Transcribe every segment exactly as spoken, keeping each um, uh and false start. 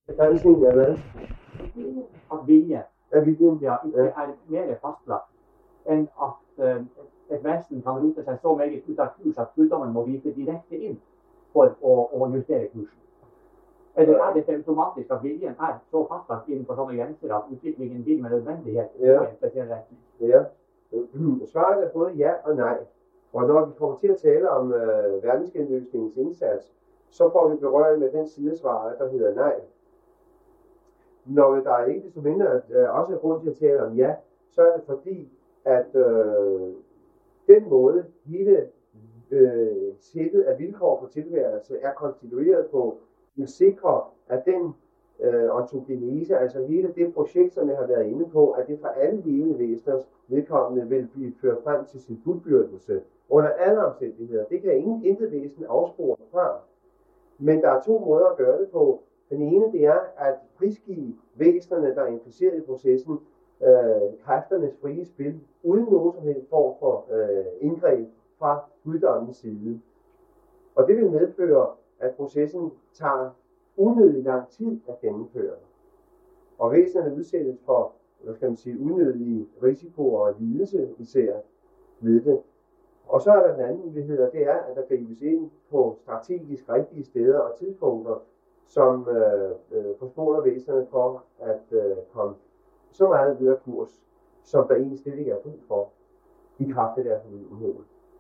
Begrænsningen er hvad? At vilje. Af viljen? Ja, ikke Ja. er mere fastlagt, end at øh, et vesen kan rute seg så meget ut av kurs at guddommen må gripe direkte inn for å, å justere kursen. Eller er det automatisk at viljen er så fastlagt innenfor sånne grenser at utviklingen vil med nødvendighet gå Ja. i en spesiell retning? Ja. Svaret er både ja og nej. Og når vi kommer til at tale om øh, verdensgenløsningens indsats, så får vi berøring med den side af svaret, der hedder nej. Når der er ikke så mindre øh, også er grund til at tale om ja, så er det fordi, at øh, den måde hele øh, sættet af vilkår for tilværelse er konstitueret på, vil sikre, at den øh, ontogenese, altså hele det projekt, som jeg har været inde på, at det for alle levende væseners vedkommende vil blive ført frem til sin fuldbyrdelse under alle omstændigheder. Det kan ingen intet væsen afspore fra. Men der er to måder at gøre det på. Den ene, det er at prisgive væsenerne, der er impliceret i processen, øh, kræfternes frie spil, uden nogen som helst form for øh, indgreb fra guddommens side. Og det vil medføre, at processen tager unødig lang tid at gennemføre. Og væsenerne udsættes for, hvad skal man sige, unødige risikoer og lidelse især ved det. Og så er der den anden mulighed, og det er, at der gribes ind på strategisk rigtige steder og tidspunkter, som øh, øh, forskåler væsenerne for at øh, komme så meget videre kurs, som der egentlig slet ikke er brug for, i kraft af deres uvidenhed.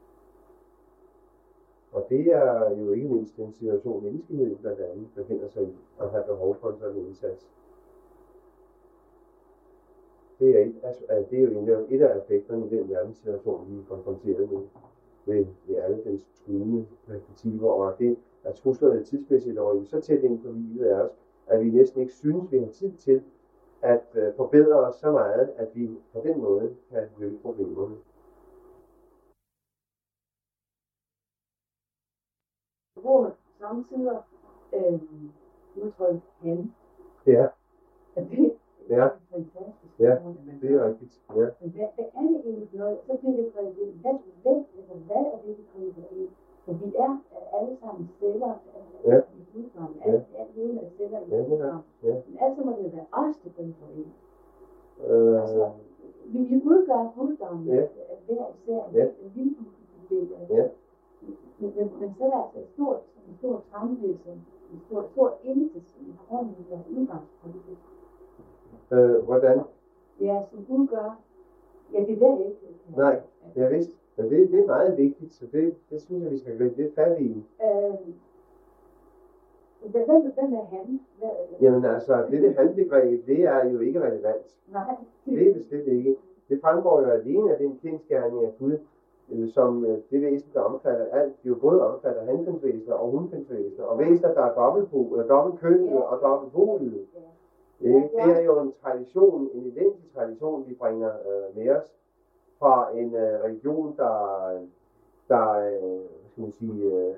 Og det er jo ikke mindst en situation, menneskeheden blandt andet befinder sig i, og har behov for en sådan indsats. Det er, et, altså, det er jo et af aspekterne i den verdenssituation, vi er konfronteret med, med, med alle dens truende perspektiver, og det at truslerne tidsmæssigt og så tæt ind på livet af os, at vi næsten ikke synes, vi har tid til at uh, forbedre os så meget, at vi på den måde kan løse problemerne. Hvor samtidig øh, udtryk han. Ja. Det Ja. er fantastisk. Ja, det er rigtigt. Ja. Men hvad, hvad er det egentlig for noget? Så bliver det præget ind. Hvad, hvad, altså, hvad er det, vi præget ind? For vi er alle sammen celler Ja. i udgang. Alt, alt levende er celler i Ja, det er udgang. ja. Men altså må det være os, der præger ind. Øh, Altså, vi, vi udgør guddommen Ja. hver især. Ja. En vildt Ja. Men, men, men så er der altså et stort, en stor tramvæsen, en stor, stor intet i grunden af udgangspunktet. øh, hvordan? Ja, som udgør. Ja, det ved jeg ikke. Nej, jeg vidste. Men det, det er meget vigtigt, så det, det synes jeg, vi skal gribe lidt fat i. Øh, hvem, hvem hvem er han? Hvad, Jamen altså, dette handbegreb, det er jo ikke relevant. nej, Det er bestemt ikke. Det fremgår jo alene af den kendsgerning af Gud, øh, som øh, det væsen, der omfatter alt, jo både omfatter hankønsvæsener og hundkønsvæsener, og væsener, der er dobbeltkønnede dobbelt og dobbeltpolede. Det, det er jo en tradition, en identisk tradition, vi bringer øh, med os fra en øh, religion, der, der øh, hvad skal man sige, øh,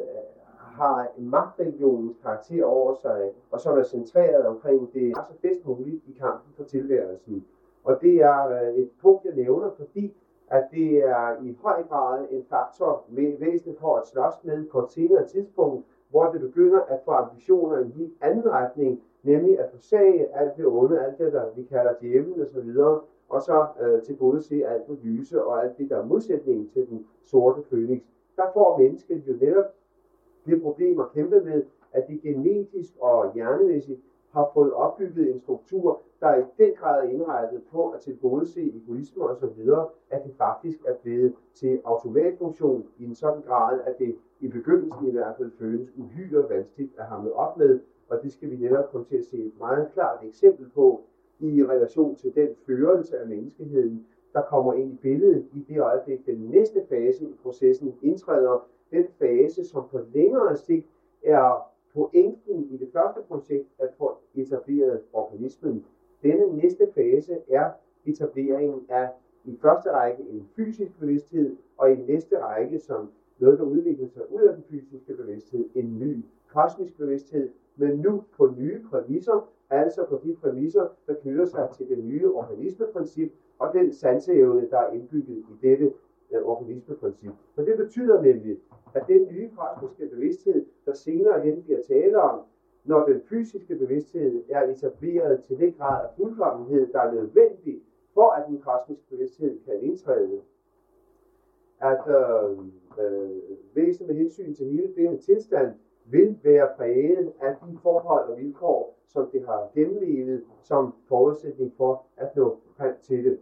har en magtreligionens karakter over sig, og som er centreret omkring det er så bedst muligt i kampen for tilværelsen. Og det er øh, et punkt, jeg nævner, fordi at det er i høj grad en faktor væsentligt for at slås med på et senere tidspunkt, hvor det begynder at få ambitioner i en helt anden retning, nemlig at forsage alt det onde, alt det, der vi kalder djævlen og så videre, og så øh, tilgodese alt det lyse og alt det, der er modsætningen til den sorte fønix. Der får mennesket jo netop det problem at kæmpe med, at de genetisk og hjernemæssigt har fået opbygget en struktur, der i den grad er indrettet på at tilgodese egoisme og så videre, at det faktisk er blevet til automatfunktion i en sådan grad, at det i begyndelsen i hvert fald føles uhyre vanskeligt at hamle op med, og det skal vi netop komme til at se et meget klart eksempel på i relation til den førelse af menneskeheden, der kommer ind i billedet i det øjeblik, den næste fase i processen indtræder, den fase, som på længere sigt er pointen i det første projekt at få etableret organismen. Denne næste fase er etableringen af i første række en fysisk bevidsthed, og i næste række, som noget, der udvikler sig ud af den fysiske bevidsthed, en ny kosmisk bevidsthed, men nu på nye præmisser, altså på de præmisser, der knytter sig til det nye organismeprincip, og den sanseevne, der er indbygget i dette uh, organismeprincip. For det betyder nemlig, at den nye kosmiske bevidsthed, der senere hen bliver tale om, når den fysiske bevidsthed er etableret til den grad af fuldkommenhed, der er nødvendig for at den kosmiske bevidsthed kan indtræde, at øh, øh, væsenet med hensyn til hele denne tilstand vil være præget af de forhold og vilkår, som det har gennemlevet som forudsætning for at nå frem til det.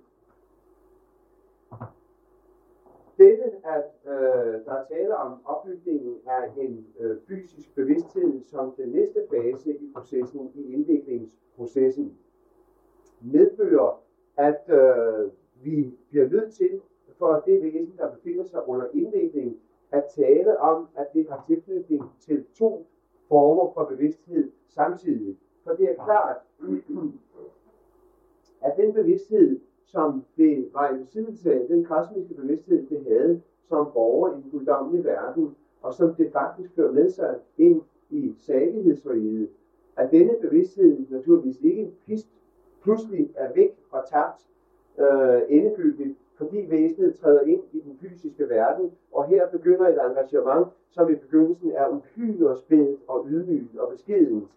Dette, at øh, der er tale om opbygningen af en øh, fysisk bevidsthed som den næste fase i processen, i indviklingsprocessen, medfører, at øh, vi bliver nødt til, for det væsen, der befinder sig under indvikling, at tale om, at det har tilknytning til to former for bevidsthed samtidig. For det er klart, at den bevidsthed, som det var i besiddelse af, den kosmiske bevidsthed, det havde som borger i den guddommelige verden, og som det faktisk fører med sig ind i salighedsriget, at denne bevidsthed naturligvis ikke pludselig er væk og tabt øh, endegyldigt, fordi væsenet træder ind i den fysiske verden, og her begynder et engagement, som i begyndelsen er uhyre spændt og ydmygt og beskedent.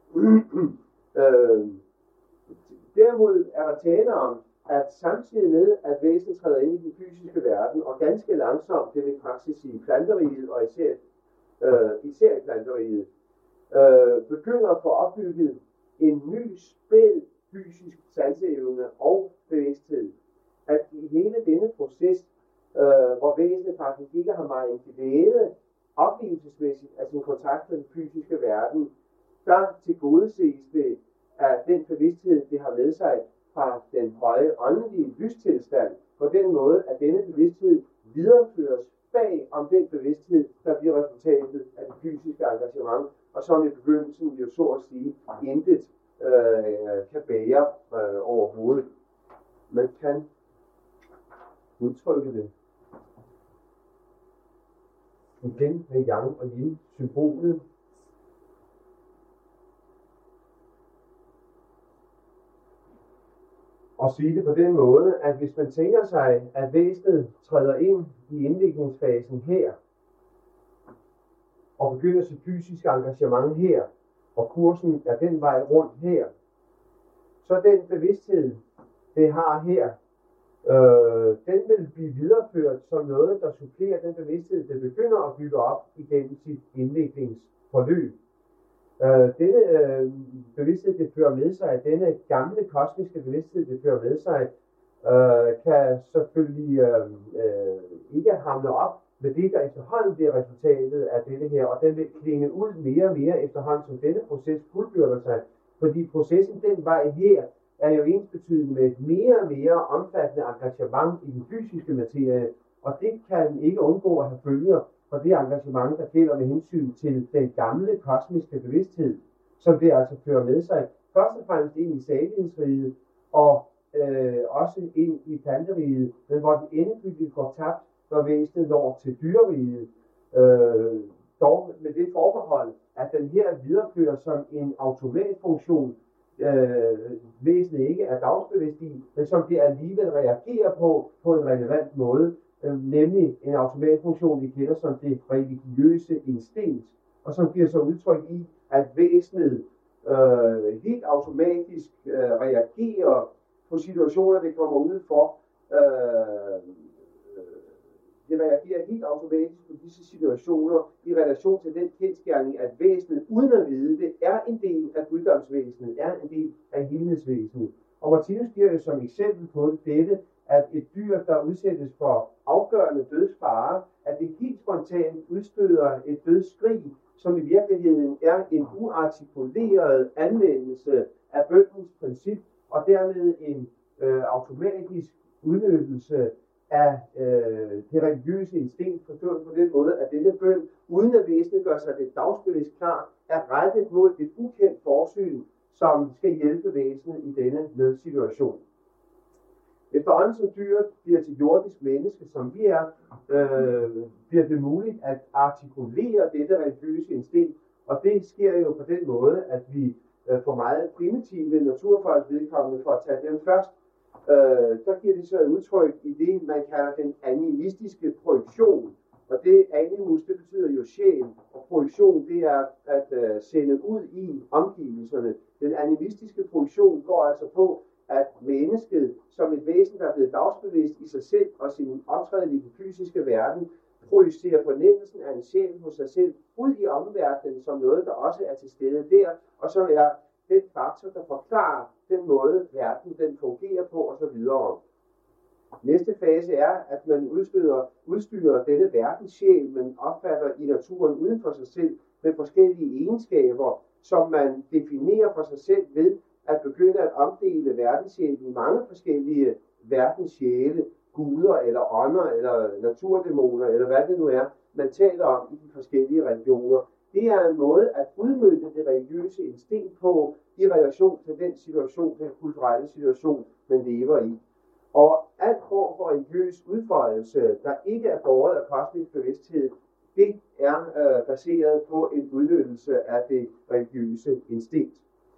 øh, derimod er der tale om, at samtidig med, at væsenet træder ind i den fysiske verden, og ganske langsomt, det vil praksis sige planteriget, og især, øh, især i planteriget, øh, begynder at få opbygget en ny spæd fysisk sanseevne og bevidsthed. At i hele denne proces, øh, hvor væsenet faktisk ikke har meget glæde oplevelsesmæssigt af sin kontakt med den fysiske verden, der tilgodeses det af den bevidsthed, det har med sig fra den høje åndelige lystilstand, på den måde, at denne bevidsthed videreføres bag om den bevidsthed, der bliver resultatet af det fysiske engagement, og som i begyndelsen jo så at sige intet øh, kan bære øh, overhovedet. Man kan udtrykke det igen med yang og yin symbolet. Og sige det på den måde, at hvis man tænker sig, at væsenet træder ind i indviklingsfasen her, og begynder sit fysiske engagement her, og kursen er den vej rundt her, så den bevidsthed, det har her, øh, den vil blive videreført som noget, der supplerer den bevidsthed, det begynder at bygge op igennem sit indviklingsforløb. Øh, denne øh, bevidsthed, det fører med sig, at denne gamle kosmiske bevidsthed, det fører med sig, øh, kan selvfølgelig øh, øh, ikke hamle op med det, der efterhånden bliver resultatet af dette her, og den vil klinge ud mere og mere efterhånden, som denne proces fuldbyrder sig, fordi processen den vej her er jo ensbetydende med et mere og mere omfattende engagement i den fysiske materie, og det kan ikke undgå at have følger for det engagement, der gælder med hensyn til den gamle kosmiske bevidsthed, som det altså fører med sig, først og fremmest ind i salighedsriget, og øh, også ind i planteriget, men hvor den endegyldigt går tabt, når væsenet når til dyreriget, øh, dog med det forbehold, at den her viderefører som en automatfunktion, øh, væsenet ikke er dagsbevidst i, men som det alligevel reagerer på, på en relevant måde, øh, nemlig en automatfunktion, vi kender som det religiøse instinkt, og som giver sig udtryk i, at væsenet øh, helt automatisk øh, reagerer på situationer, det kommer ud for. Øh, det reagerer helt automatisk på disse situationer i relation til den kendsgerning, at væsenet, uden at vide det, er en del af guddomsvæsenet, er en del af helhedsvæsenet. Og Martinus giver jo som eksempel på dette, at et dyr, der udsættes for afgørende dødsfare, at det helt spontant udstøder et dødsskrig, som i virkeligheden er en uartikuleret anvendelse af bønnens princip, og dermed en øh, automatisk udnyttelse af øh, det religiøse instinkt, forstået på den måde, at denne bøn, uden at væsenet gør sig det dagsbevidst klar, er rettet mod et ukendt forsyn, som skal hjælpe væsenet i denne nødsituation. Efterhånden som dyret bliver til jordisk menneske, som vi er, øh, bliver det muligt at artikulere dette religiøse instinkt, og det sker jo på den måde, at vi øh, får meget primitive naturfolks vedkommende, for at tage dem først, øh, der giver det så et udtryk i det, man kalder den animistiske projektion, Og det animus, det betyder jo sjæl, og projektion, det er at uh, sende ud i omgivelserne. Den animistiske projektion går altså på, at mennesket som et væsen, der er blevet dagsbevidst i sig selv og sin optræden i den fysiske verden, projicerer fornemmelsen af en sjæl hos sig selv ud i omverdenen som noget, der også er til stede der, og som er den faktor, der forklarer den måde, verden den fungerer på osv. Næste fase er, at man udstyrer, udstyrer denne verdens sjæl, man opfatter i naturen uden for sig selv, med forskellige egenskaber, som man definerer for sig selv ved at begynde at omdele verdenssjælen i mange forskellige verdenssjæle, guder eller ånder eller naturdæmoner eller hvad det nu er, man taler om i de forskellige religioner. Det er en måde at udmønte det religiøse instinkt på i relation til den situation, den kulturelle situation, man lever i. Og alt form for religiøs udfoldelse, der ikke er båret af kosmisk bevidsthed, det er øh, baseret på en udnyttelse af det religiøse instinkt.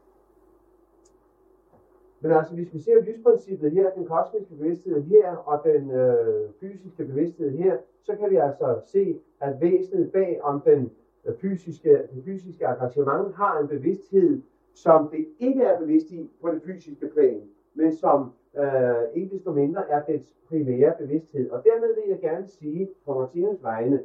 Men altså, hvis vi ser lysprincippet her, den kosmiske bevidsthed her og den øh, fysiske bevidsthed her, så kan vi altså se, at væsenet bag om den øh, fysiske, det fysiske engagement har en bevidsthed, som det ikke er bevidst i på det fysiske plan, men som øh, ikke desto mindre er dets primære bevidsthed. Og dermed vil jeg gerne sige på Martinus vegne,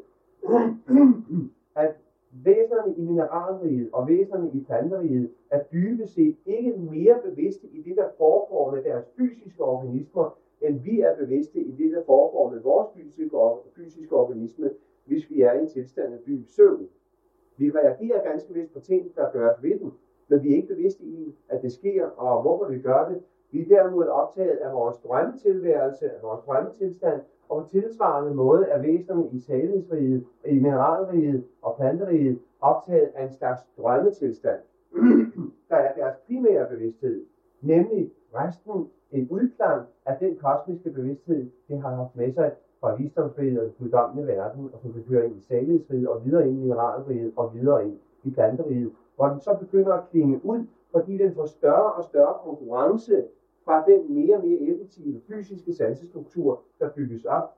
at væsenerne i mineralriget og væsenerne i planteriget er dybest set ikke mere bevidste i det, der foregår med deres fysiske organismer, end vi er bevidste i det, der foregår med vores fysiske, fysiske organisme, hvis vi er i en tilstand af dyb søvn. Vi reagerer ganske vist på ting, der gøres ved dem, men vi er ikke bevidste i, at det sker, og hvorfor vi gør det. Vi er derimod optaget af vores drømmetilværelse, af vores drømmetilstand, og på tilsvarende måde er væsenerne i salighedsriget, i mineralriget og planteriget optaget af en slags drømmetilstand, der er deres primære bevidsthed, nemlig resten en udklang af den kosmiske bevidsthed, det har haft med sig fra visdomsriget og den guddommelige verden, og som begynder ind i salighedsriget og videre ind i mineralriget og videre ind i planteriget, hvor den så begynder at klinge ud, fordi den får større og større konkurrence fra den mere og mere effektive fysiske sansestruktur, der bygges op.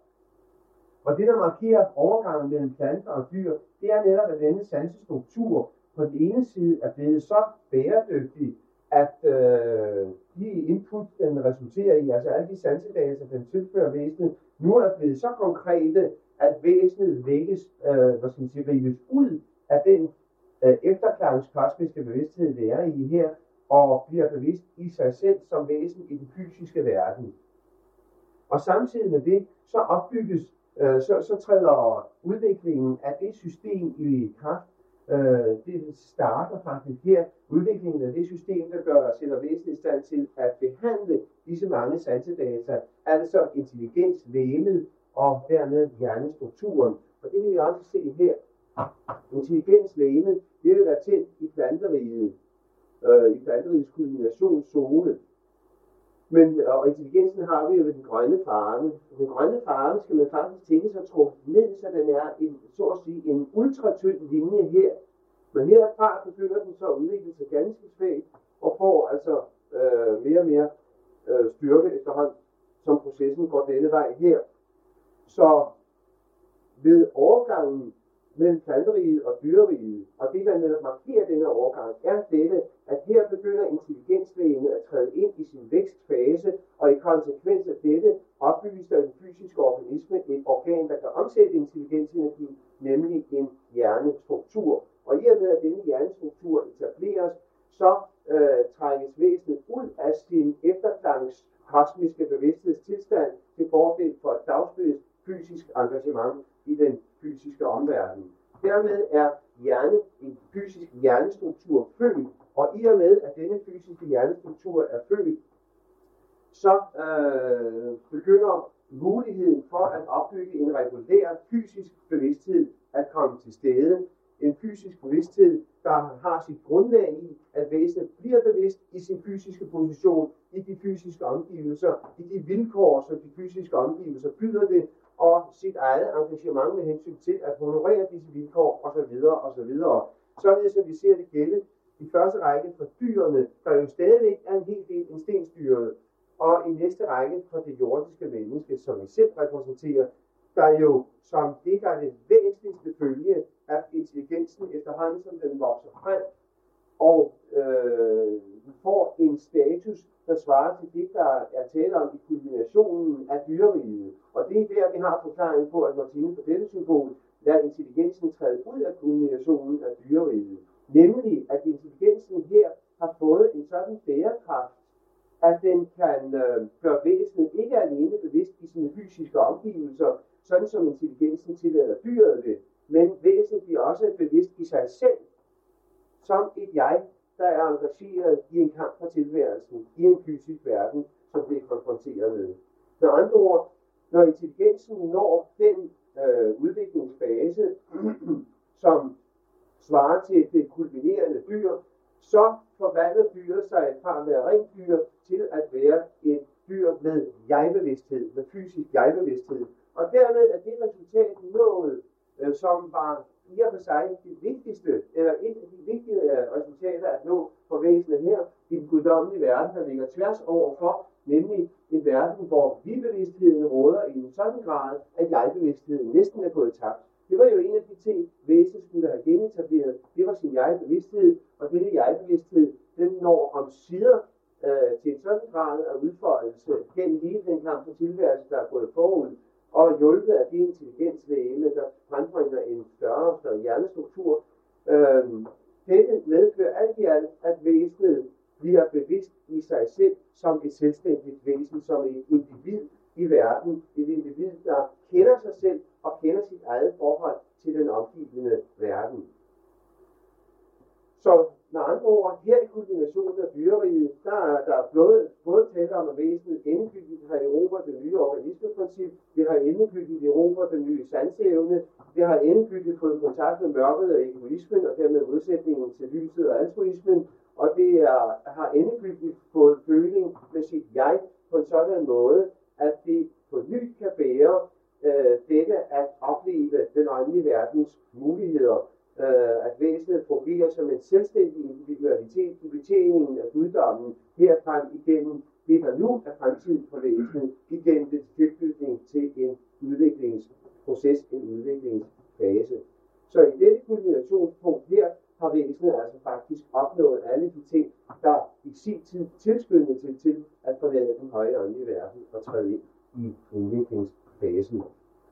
Og det, der markerer overgangen mellem planter og dyr, det er netop, at denne sansestruktur på den ene side er blevet så bæredygtig, at øh, de input, den resulterer i, altså alle de sansedata, den tilfører væsenet, nu er blevet så konkrete, at væsenet vækkes, øh, hvad skal man sige, rives ud af den øh, efterklangskosmiske bevidsthed, det er i her, og bliver bevidst i sig selv som væsen i den fysiske verden. Og samtidig med det, så opbygges, øh, så, så træder udviklingen af det system i kraft. Øh, det starter faktisk her, udviklingen af det system, der gør sætter væsenet i stand til at behandle disse mange sansedata, altså intelligens, legemet og dermed hjernestrukturen. Og det vil vi også se her. Intelligens, legemet, det vil være tændt i planteriget. Øh, i planterigets kulminationszone. Men og intelligensen har vi jo ved den grønne farve. Den grønne farve skal man faktisk tænke sig trukket ned, så den er en, så at sige, en ultratynd linje her. Men herfra begynder den så at udvikle sig ganske svagt og får altså øh, mere og mere øh, styrke efterhånden, som processen går denne vej her. Så ved overgangen mellem planteriget og dyreriget, og det, der netop markerer denne overgang, er dette, at her begynder intelligensvægenet at træde ind i sin vækstfase, og i konsekvens af dette opbygges der den fysiske organisme et organ, der kan omsætte intelligensenergi, nemlig en hjernestruktur. Og i og med, at denne hjernestruktur etableres, så øh, trækkes væsenet ud af sin efterklangs kosmiske bevidsthedstilstand til fordel for et dagsbevidst fysisk engagement i den fysiske omverden. Dermed er hjerne, en fysisk hjernestruktur født, og i og med, at denne fysiske hjernestruktur er født, så øh, begynder muligheden for at opbygge en regulær fysisk bevidsthed at komme til stede. En fysisk bevidsthed, der har sit grundlag i, at væsenet bliver bevidst i sin fysiske position, i de fysiske omgivelser, i de vilkår, som de fysiske omgivelser byder det, og sit eget engagement med hensyn til at honorere disse vilkår osv. osv. Således at vi ser det gælde i første række for dyrene, der jo stadigvæk er en hel del instinktstyret, og i næste række for det jordiske menneske, som vi selv repræsenterer, der jo som det, der er det væsentligste følge af intelligensen efterhånden, som den vokser frem, og øh, får en status, der svarer til det, der er tale om i kulminationen af dyreriget. Og det er der, vi har forklaringen på, at når Martinus på dette symbol, lader intelligensen træde ud af kulminationen af dyreriget. Nemlig, at intelligensen her har fået en sådan bærekraft, at den kan øh, gøre væsenet ikke alene bevidst i sine fysiske omgivelser, sådan som intelligensen tillader dyret det, men væsenet bliver også bevidst i sig selv, som et jeg, der er engageret i en kamp for tilværelsen, i en fysisk verden, som det er konfronteret med. Med andre ord, når intelligensen når den øh, udviklingsfase, som svarer til det kulminerende dyr, så forvandler dyret sig fra at være rent dyr til at være et dyr med jeg-bevidsthed, med fysisk jeg-bevidsthed. Og dermed er det resultat nået, øh, som var i og for sig det vigtigste, eller et af de vigtige resultater at nå for væsenet her i den guddommelige verden, der ligger tværs overfor, nemlig en verden, hvor vi-bevidstheden råder i en sådan grad, at jeg-bevidstheden næsten er gået tabt. Det var jo en af de ting, væsenet skulle have genetableret. Det var sin jeg-bevidsthed, og denne jeg-bevidsthed, den når om sider øh, til en sådan grad af udfoldelse gennem hele den kamp for tilværelse, der er gået forud, og hjulpet af det intelligensvægene, der frembringer en større og større hjernestruktur. Øh, dette medfører alt i alt, at væsenet bliver bevidst i sig selv som et selvstændigt væsen, som et individ i verden, et individ, der kender sig selv og kender sit eget forhold til den omgivende verden. Så med andre ord, her i kulminationen af dyreriget, der er der både, både tale om, at væsenet endegyldigt har erobret det nye organismeprincip, det har endegyldigt erobret den nye sanseevne, det har endegyldigt fået kontakt med mørket og egoismen, og dermed modsætningen til lyset og altruismen, og det er, har endegyldigt fået føling med sit jeg på en sådan måde, at det på ny kan bære øh, dette at opleve den åndelige verdens muligheder, øh, at væsenet fungerer som en selvstændig individualitet i betjeningen af guddommen herfrem igennem det, der nu er fremtiden for væsenet, igennem dets tilknytning til en udviklingsproces, en udviklingsfase. Så i dette kulminationspunkt her har væsenet altså faktisk opnået alle de ting, der i sin tid tilskyndede til, til at forlade den høje åndelige verden og træde ind i udviklingsfasen.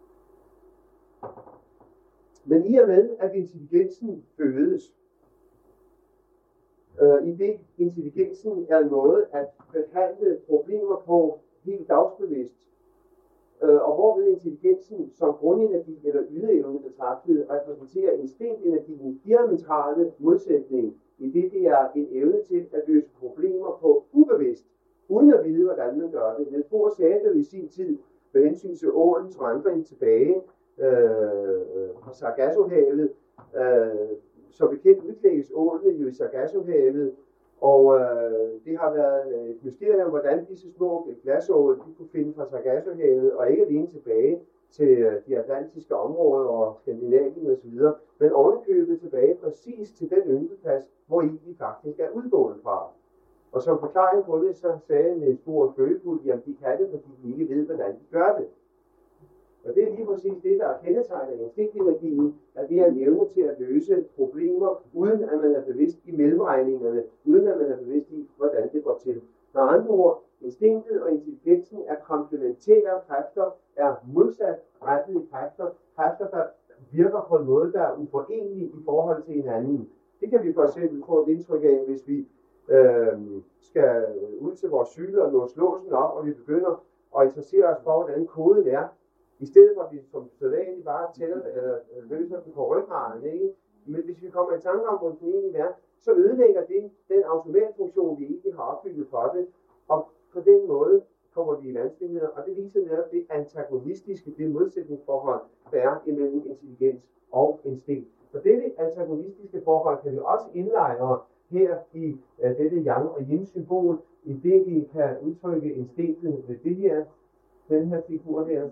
Men i og med, at intelligensen fødes, øh, i det intelligensen er en måde at behandle problemer på helt dagsbevidst, øh, og hvorved intelligensen som grundenergi eller ydeevne betragtet repræsenterer instinktenergiens diametrale modsætning, i det det er en evne til at løse problemer på ubevidst, uden at vide, hvordan man gør det. Niels Bohr sagde det i sin tid med hensyn til ålens vandring tilbage øh, fra Sargassohavet. Øh, så bekendt udklækkes ålene jo i Sargassohavet, og øh, det har været et mysterium, hvordan disse små glasål de kunne finde fra Sargassohavet, og ikke alene tilbage til øh, de atlantiske områder og Skandinavien osv., men ovenikøbet tilbage præcis til den yngleplads, hvor I de faktisk er udgået fra. Og som forklaring på det, så sagde Niels Bohr følefuldt, at de kan det, fordi de ikke ved, hvordan de gør det. Og det er lige præcis det, der er kendetegnet af instinktenergien, at det er en evne til at løse problemer, uden at man er bevidst i mellemregningerne, uden at man er bevidst i, hvordan det går til. Med andre ord, instinktet og intelligensen er komplementære kræfter, er modsat rettede kræfter, kræfter, der virker på en måde, der er uforenelig i forhold til hinanden. Det kan vi for eksempel få et indtryk af, hvis vi øh, skal ud til vores cykel og låse låsen op, og vi begynder at interessere os for, hvordan koden er. I stedet for at vi som sædvanligt bare tæller eller løser den på ryggraden, ikke? Men hvis vi kommer i tanke om, hvor den egentlig er, så ødelægger det den automatfunktion, vi egentlig har opbygget for det, og på den måde kommer vi i vanskeligheder, og det viser netop det antagonistiske, det modsætningsforhold, der er imellem intelligens og instinkt. Så dette antagonistiske forhold kan vi også indlejre her i uh, dette yang og yin symbol, i det vi kan udtrykke instinktet ved det her, den her figur her.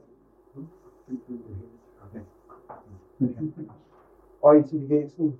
Og intelligensen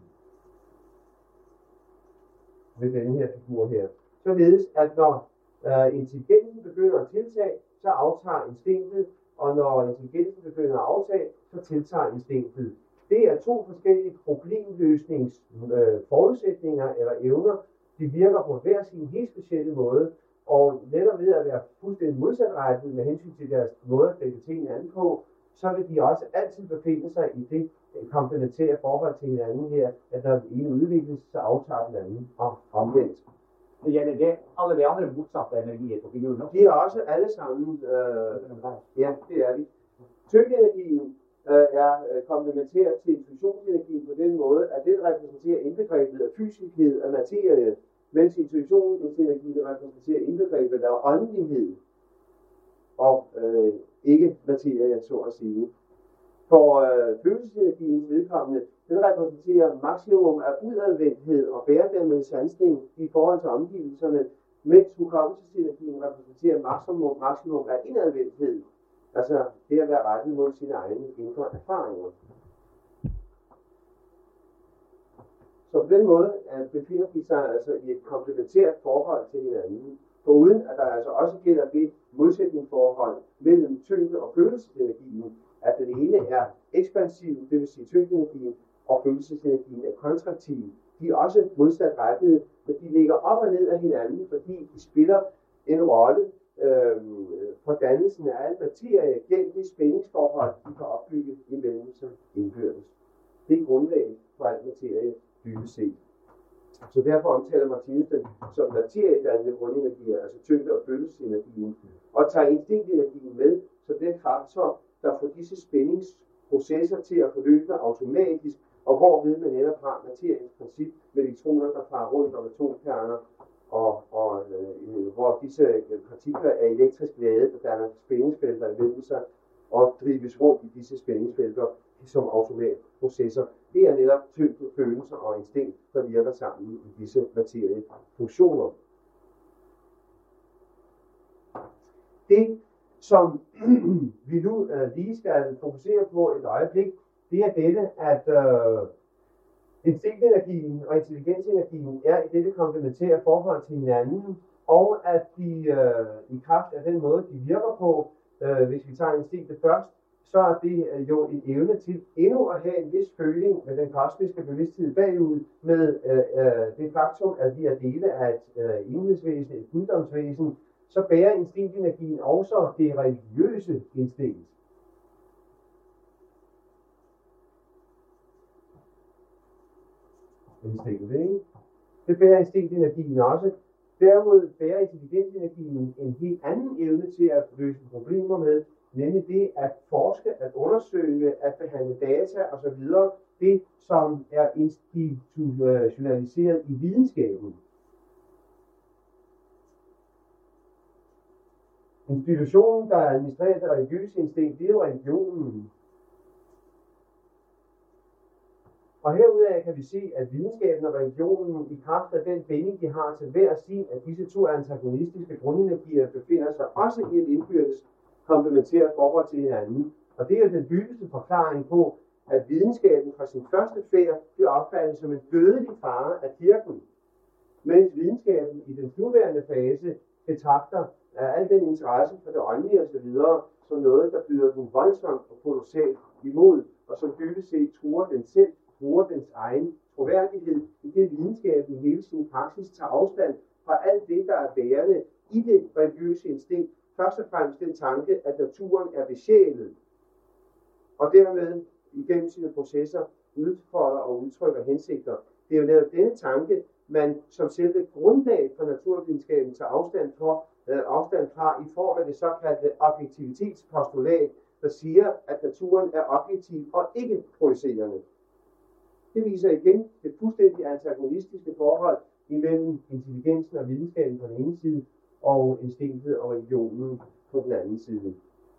ved denne her figur her. Således at når uh, intelligensen begynder at tiltage, så aftager instinktet, og når intelligensen begynder at aftage, så tiltager instinktet. Det er to forskellige problemløsnings øh, forudsætninger eller evner. De virker på hver sin helt specielle måde, og netop ved at være fuldstændig modsatrettet med hensyn til deres måde at gribe tingene an på, så vil de også altid befinde sig i det komplementære forhold til hinanden her, at når den ene udvikles, så aftager den anden og omvendt. Det gælder det alle de andre modsatte energier på figuren også? De er også alle sammen, øh, ja, det er de. Tyngdenergien øh, er komplementær til intuitionsenergien på den måde, at den repræsenterer indbegrebet af fysikhed af materie, mens intuitionsenergien repræsenterer indbegrebet af åndelighed og øh, ikke materie, så at sige. For øh, følelsesenergiens vedkommende, den repræsenterer maksimum af udadvendthed og bærer dermed sansning i forhold til omgivelserne, mens hukommelsesenergien repræsenterer maksimum, maksimum af indadvendthed, altså det at være rettet mod sine egne indre erfaringer. Så på den måde at befinder de sig altså i et komplementært forhold til hinanden, foruden at der altså også gælder det modsætningsforhold mellem tyngde- og følelsesenergien, at den ene er ekspansiv, det vil sige tyngdenergien, og følelsesenergien er kontraktiv. De er også modsatrettede, men de ligger op og ned af hinanden, fordi de spiller en rolle øh, for dannelsen af al materie gennem det spændingsforhold, de kan opbygge imellem sig indbyrdes. Det er grundlaget for al materie dybest set. Så derfor omtaler Martinus den som materiedannende grundenergier, altså tyngde- og følelsesenergien, og tager instinktenergien med, så den faktor, der får disse spændingsprocesser til at forløbe automatisk, og hvorved man netop har materiens princip med elektroner, der farer rundt om atomkerner, og, og øh, hvor disse partikler er elektrisk ladet, der danner spændingsfelter imellem sig, og drives rundt i disse spændingsfelter som automatprocesser. Det er netop tyngde, følelser og instinkt, der virker sammen i disse materiefunktioner. Det, som vi nu øh, lige skal fokusere på et øjeblik, det er dette, at øh, instinktenergien og intelligensenergien er i dette komplementære forhold til hinanden, og at de øh, i kraft af den måde, de virker på, øh, hvis vi tager instinktet først, så er det øh, jo en evne til endnu at have en vis føling med den kosmiske bevidsthed bagud, med øh, øh, det faktum, at vi er dele af et øh, enhedsvæsen, et guddomsvæsen, så bærer instinktenergien også det religiøse instinkt. Instinktet, ikke? Det bærer instinktenergien også. Derimod bærer intelligensenergien en helt anden evne til at løse problemer med, nemlig det at forske, at undersøge, at behandle data osv. Det, som er institutionaliseret i videnskaben. Institutionen, der administrerer det religiøse instinkt, det er jo religionen. Og herudaf kan vi se, at videnskaben og religionen i kraft af den binding, de har til hver sin af disse to antagonistiske grundenergier, befinder sig også i et indbyrdes komplementært forhold til hinanden. Og det er jo den dybeste forklaring på, at videnskaben fra sin første færd bliver opfattet som en dødelig fare af kirken, mens videnskaben i den nuværende fase betragter al den interesse for det åndelige osv. som noget, der byder den voldsomt og kolossalt imod, og som dybest set truer den selv, truer dens egen troværdighed, i det videnskaben i hele sin praksis tager afstand fra alt det, der er bærende i det religiøse instinkt. Først og fremmest den tanke, at naturen er besjælet, og dermed igennem sine processer udfolder og udtrykker hensigter. Det er jo netop denne tanke, man som selve grundlag for naturvidenskaben tager afstand, for, øh, afstand fra i form af det såkaldte objektivitetspostulat, der siger, at naturen er objektiv og ikke projicerende. Det viser igen det fuldstændig antagonistiske forhold imellem intelligensen og videnskaben på den ene side, og instinktet og religionen på den anden side.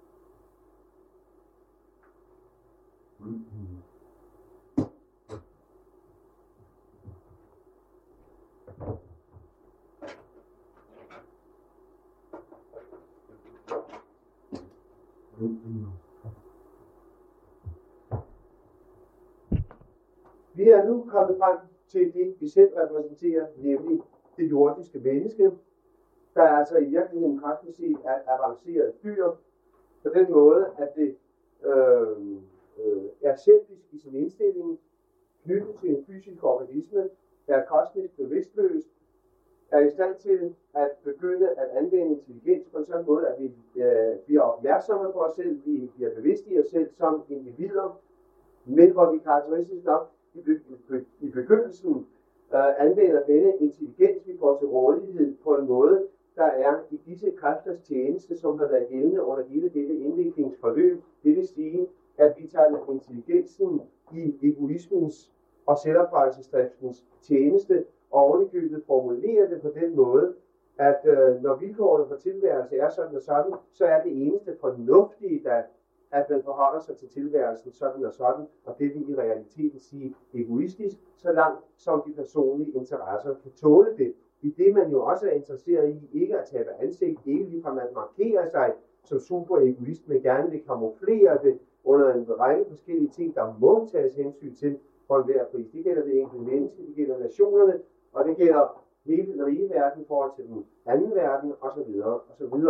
Vi er nu kommet frem til det, vi selv repræsenterer, nemlig det jordiske menneske, der altså i virkeligheden praktisk set er et avanceret dyr, på den måde, at det øh, øh, er selvisk i sin indstilling, knyttet til en fysisk organisme, er kosmisk bevidstløst, er i stand til at begynde at anvende intelligens på en sådan måde, at vi øh, bliver opmærksomme på os selv, vi bliver bevidste i os selv som individer, men hvor vi karakteristisk nok i, be- i begyndelsen øh, anvender denne intelligens, vi får til rådighed på en måde, der er i disse kræfters tjeneste, som har været gældende under hele dette indviklingsforløb. Det vil sige, at vi tager intelligensen i egoismens og selvopretelsesdriftens tjeneste, og ovenikøbet formulerer det på den måde, at øh, når vilkårene for tilværelse er sådan og sådan, så er det eneste fornuftige, der, at man forholder sig til tilværelsen sådan og sådan, og det vil i realiteten sige egoistisk, så langt som de personlige interesser kan tåle det. I det man jo også er interesseret i, ikke at tabe ansigt, ikke ligefrem at markere sig som super egoist, men gerne vil kamuflere det under en række forskellige ting, der må tages hensyn til for enhver pris. Det gælder det enkelte menneske, det gælder nationerne, og det gælder hele den rige verden i forhold til den anden verden, osv. osv.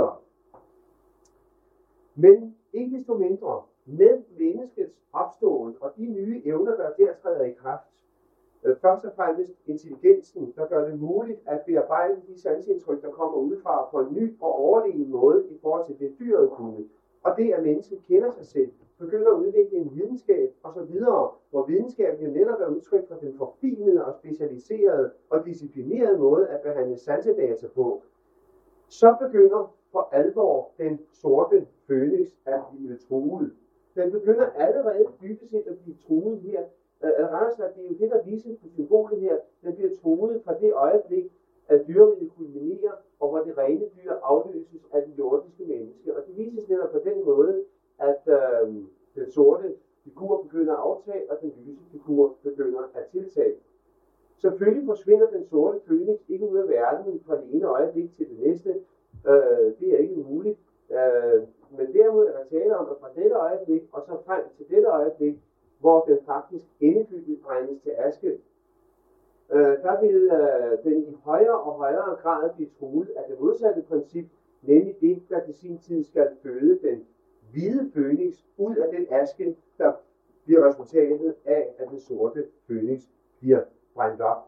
Men ikke desto mindre, med menneskets opståen og de nye evner, der der træder i kraft, øh, først og fremmest intelligensen, der gør det muligt at bearbejde de sanseindtryk, der kommer udefra på en ny og overlegen måde i forhold til det dyret kunne. Og det, at mennesket kender sig selv, begynder at udvikle en videnskab osv., hvor videnskaben jo netop er udtryk for den forfinede og specialiserede og disciplinerede måde at behandle sansedata på. Så begynder for alvor den sorte fønix at blive truet. Den begynder allerede dybest set at blive truet her. Rettere sagt, det er jo det, der vises på symbolet her. Den bliver truet fra det øjeblik, at dyreriget kulminerer, og hvor det rene dyr afløses af det jordiske menneske. Og det vises netop på den måde, at øh, den sorte figur begynder at aftage, og den lyse figur begynder at tiltage. Selvfølgelig forsvinder den sorte fønix ikke ud af verden fra det ene øjeblik til det næste. Øh, det er ikke muligt. Øh, men derimod er der tale om, at fra dette øjeblik og så frem til dette øjeblik, hvor den faktisk endegyldigt brændes til aske, øh, der vil øh, den i højere og højere grad blive truet af det modsatte princip, nemlig det, der til sin tid skal føde den hvide fønix ud af den aske, der bliver resultatet af, at den sorte fønix bliver brændt op.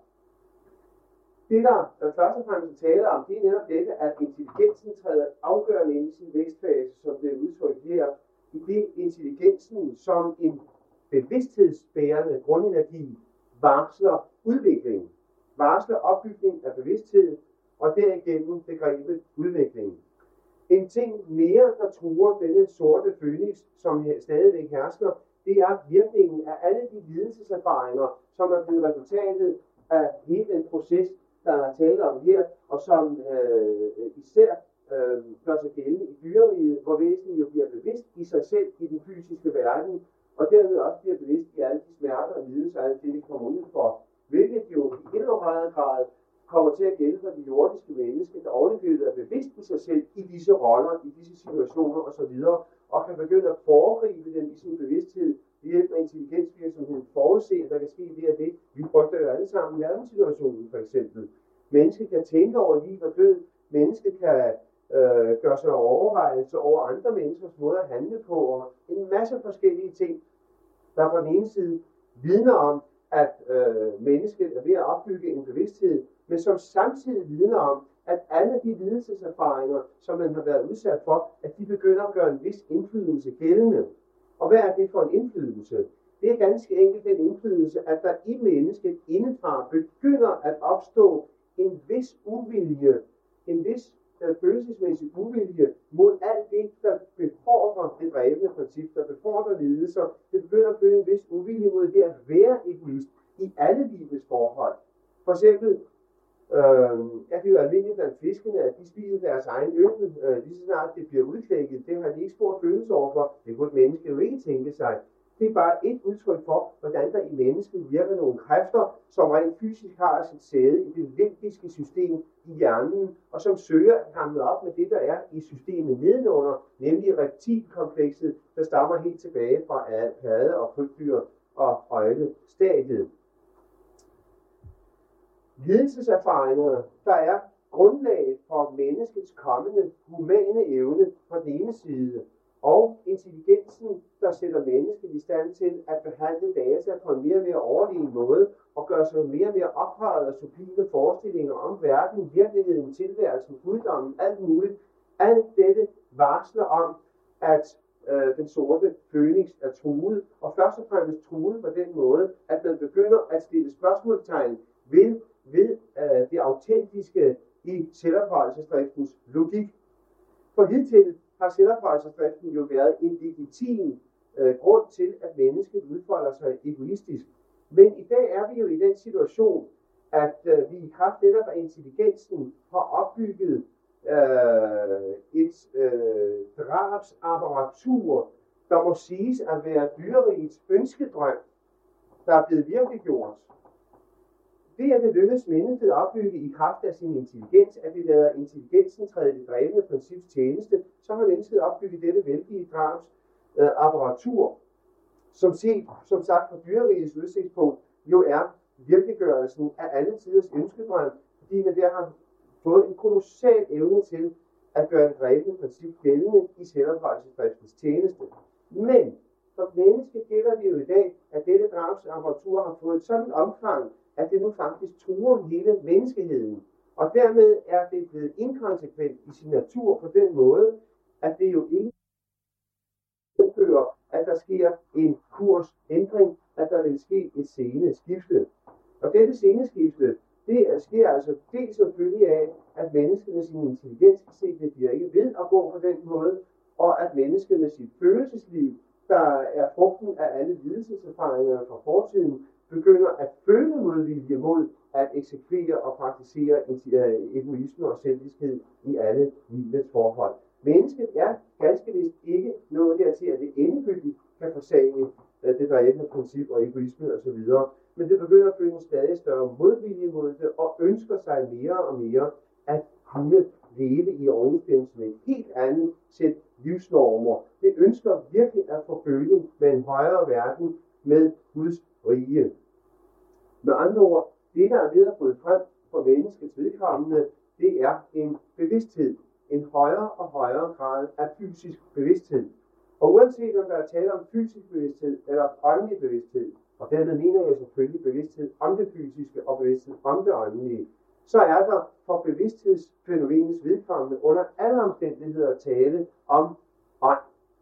Det, der først og fremmest taler om, det er netop dette, at intelligensen træder afgørende ind i sin vækstfase, som det er udtrykt her, i det intelligensen som en bevidsthedsbærende grundenergi varsler udvikling, varsler opbygning af bevidsthed, og derigennem begrebet udvikling. En ting mere, der truer denne sorte fønix, som stadigvæk hersker, det er virkningen af alle de lidelseserfaringer, som er blevet resultatet af hele den proces, der er talt om her, og som øh, især øh, gør sig gældende i dyreriget, hvor væsenet jo bliver bevidst i sig selv i den fysiske verden, og dermed også bliver bevidst i alle de smerter og lidelser, alt det, de kommer ud for, hvilket jo i endnu højere grad kommer til at gælde for de jordiske mennesker, der ovenikøbet er bevidst i sig selv i disse roller, i disse situationer osv., og kan begynde at foregribe dem i sin bevidsthed ved hjælp af intelligensvirksomhed, forudse, at der kan ske det og det. Vi frygter jo alle sammen verdenssituationen for eksempel. Mennesket kan tænke over liv og død. Mennesket kan øh, gøre sig overvejelser over andre menneskers måde at handle på, og en masse forskellige ting, der på den ene side vidner om, at øh, mennesket er ved at opbygge en bevidsthed, men som samtidig vidner om, at alle de lidelseserfaringer, som man har været udsat for, at de begynder at gøre en vis indflydelse gældende. Og hvad er det for en indflydelse? Det er ganske enkelt den indflydelse, at der i mennesket indefra begynder at opstå en vis uvilje, en vis uh, følelsesmæssig uvilje mod alt det, der befordrer det dræbende princip, der befordrer lidelser. Det begynder at føle en vis uvilje mod det at være egoist i alle livets forhold. For eksempel, øh, er det jo almindeligt blandt fiskene, at de spiser deres egen øl, øh, lige så snart det bliver udklækket. Det har de ikke stor følelse overfor. Det kunne et menneske jo ikke tænke sig. Det er bare et udtryk for, hvordan der i mennesket virker nogle kræfter, som rent fysisk har sit sæde i det limbiske system i hjernen, og som søger at hamle op med det, der er i systemet nedenunder, nemlig reptilkomplekset, der stammer helt tilbage fra padde- og krybdyr og øglestadiet. Lidelseserfaringerne, der er grundlaget for menneskets kommende humane evne på den ene side, og intelligensen, der sætter mennesket i stand til at behandle data på en mere og mere overlegen måde, og gøre sig mere og mere ophøjet og sublime forestillinger om verden, virkeligheden, tilværelsen, guddommen, alt muligt. Alt dette varsler om, at øh, den sorte fønix er truet, og først og fremmest truet på den måde, at man begynder at stille spørgsmålstegn ved, ved øh, det autentiske i selvopholdelsesdriftens logik. For hidtil har selvopholdelsesdriften jo været en legitim øh, grund til, at mennesket udfolder sig egoistisk. Men i dag er vi jo i den situation, at øh, vi i kraft netop af intelligensen har opbygget øh, et øh, drabsapparatur, der må siges at være dyrerigets ønskedrøm, der er blevet virkeliggjort. Det er det lykkedes mennesket at opbygge i kraft af sin intelligens, at det lader intelligensen træde det drevne princips tjeneste, så har mennesket opbygget dette vældige drabsapparatur, som set, som sagt, fra dyrerigets udsigtspunkt, jo er virkeliggørelsen af alle tiders ønskedrøm, fordi man der har fået en kolossal evne til at gøre det drevne princip gældende i selvopholdelsesdriftens tjeneste. Men for mennesket gælder det jo i dag, at dette drabsapparatur har fået et sådan omfang, at det nu faktisk truer hele menneskeheden. Og dermed er det blevet inkonsekvent i sin natur på den måde, at det jo ikke medfører, at der sker en kursændring, at der vil ske et sceneskifte. Og dette sceneskifte, det sker altså dels selvfølgelig af, at mennesket med sin intelligens kan se, det bliver ikke ved at gå på den måde, og at mennesket med sit følelsesliv, der er frugten af alle lidelseserfaringer fra fortiden, begynder at føle modvilje mod at eksekvere og praktisere egoisme og selviskhed i alle livets forhold. Mennesket er ganske vist ikke nået dertil, at det endegyldigt kan forsage det drevne princip og egoisme osv., men det begynder at føle en stadig større modvilje mod det og ønsker sig mere og mere at kunne leve i overensstemmelse med et helt andet sæt livsnormer. Det ønsker virkelig at få føling med en højere verden med Guds rige. Med andre ord, det der er ved at bryde frem for menneskets vedkommende, det er en bevidsthed, en højere og højere grad af fysisk bevidsthed. Og uanset om der er tale om fysisk bevidsthed eller åndelig bevidsthed, og dermed mener jeg selvfølgelig bevidsthed om det fysiske og bevidsthed om det åndelige, så er der for bevidsthedsfænomenets vedkommende under alle omstændigheder tale om ånd,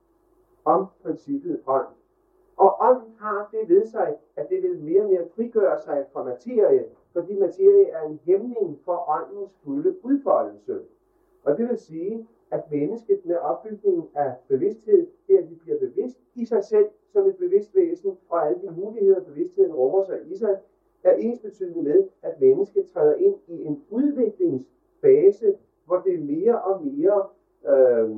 om princippet ånd. Og ånd har det ved sig, at det vil mere og mere frigøre sig fra materie, fordi materie er en hæmning for åndens fulde udfoldelse. Og det vil sige, at mennesket med opbygningen af bevidsthed, det at vi bliver bevidst i sig selv som et bevidst væsen, og alle de muligheder, bevidstheden rummer sig i sig, er ensbetydende med, at mennesket træder ind i en udviklingsfase, hvor det mere og mere øh,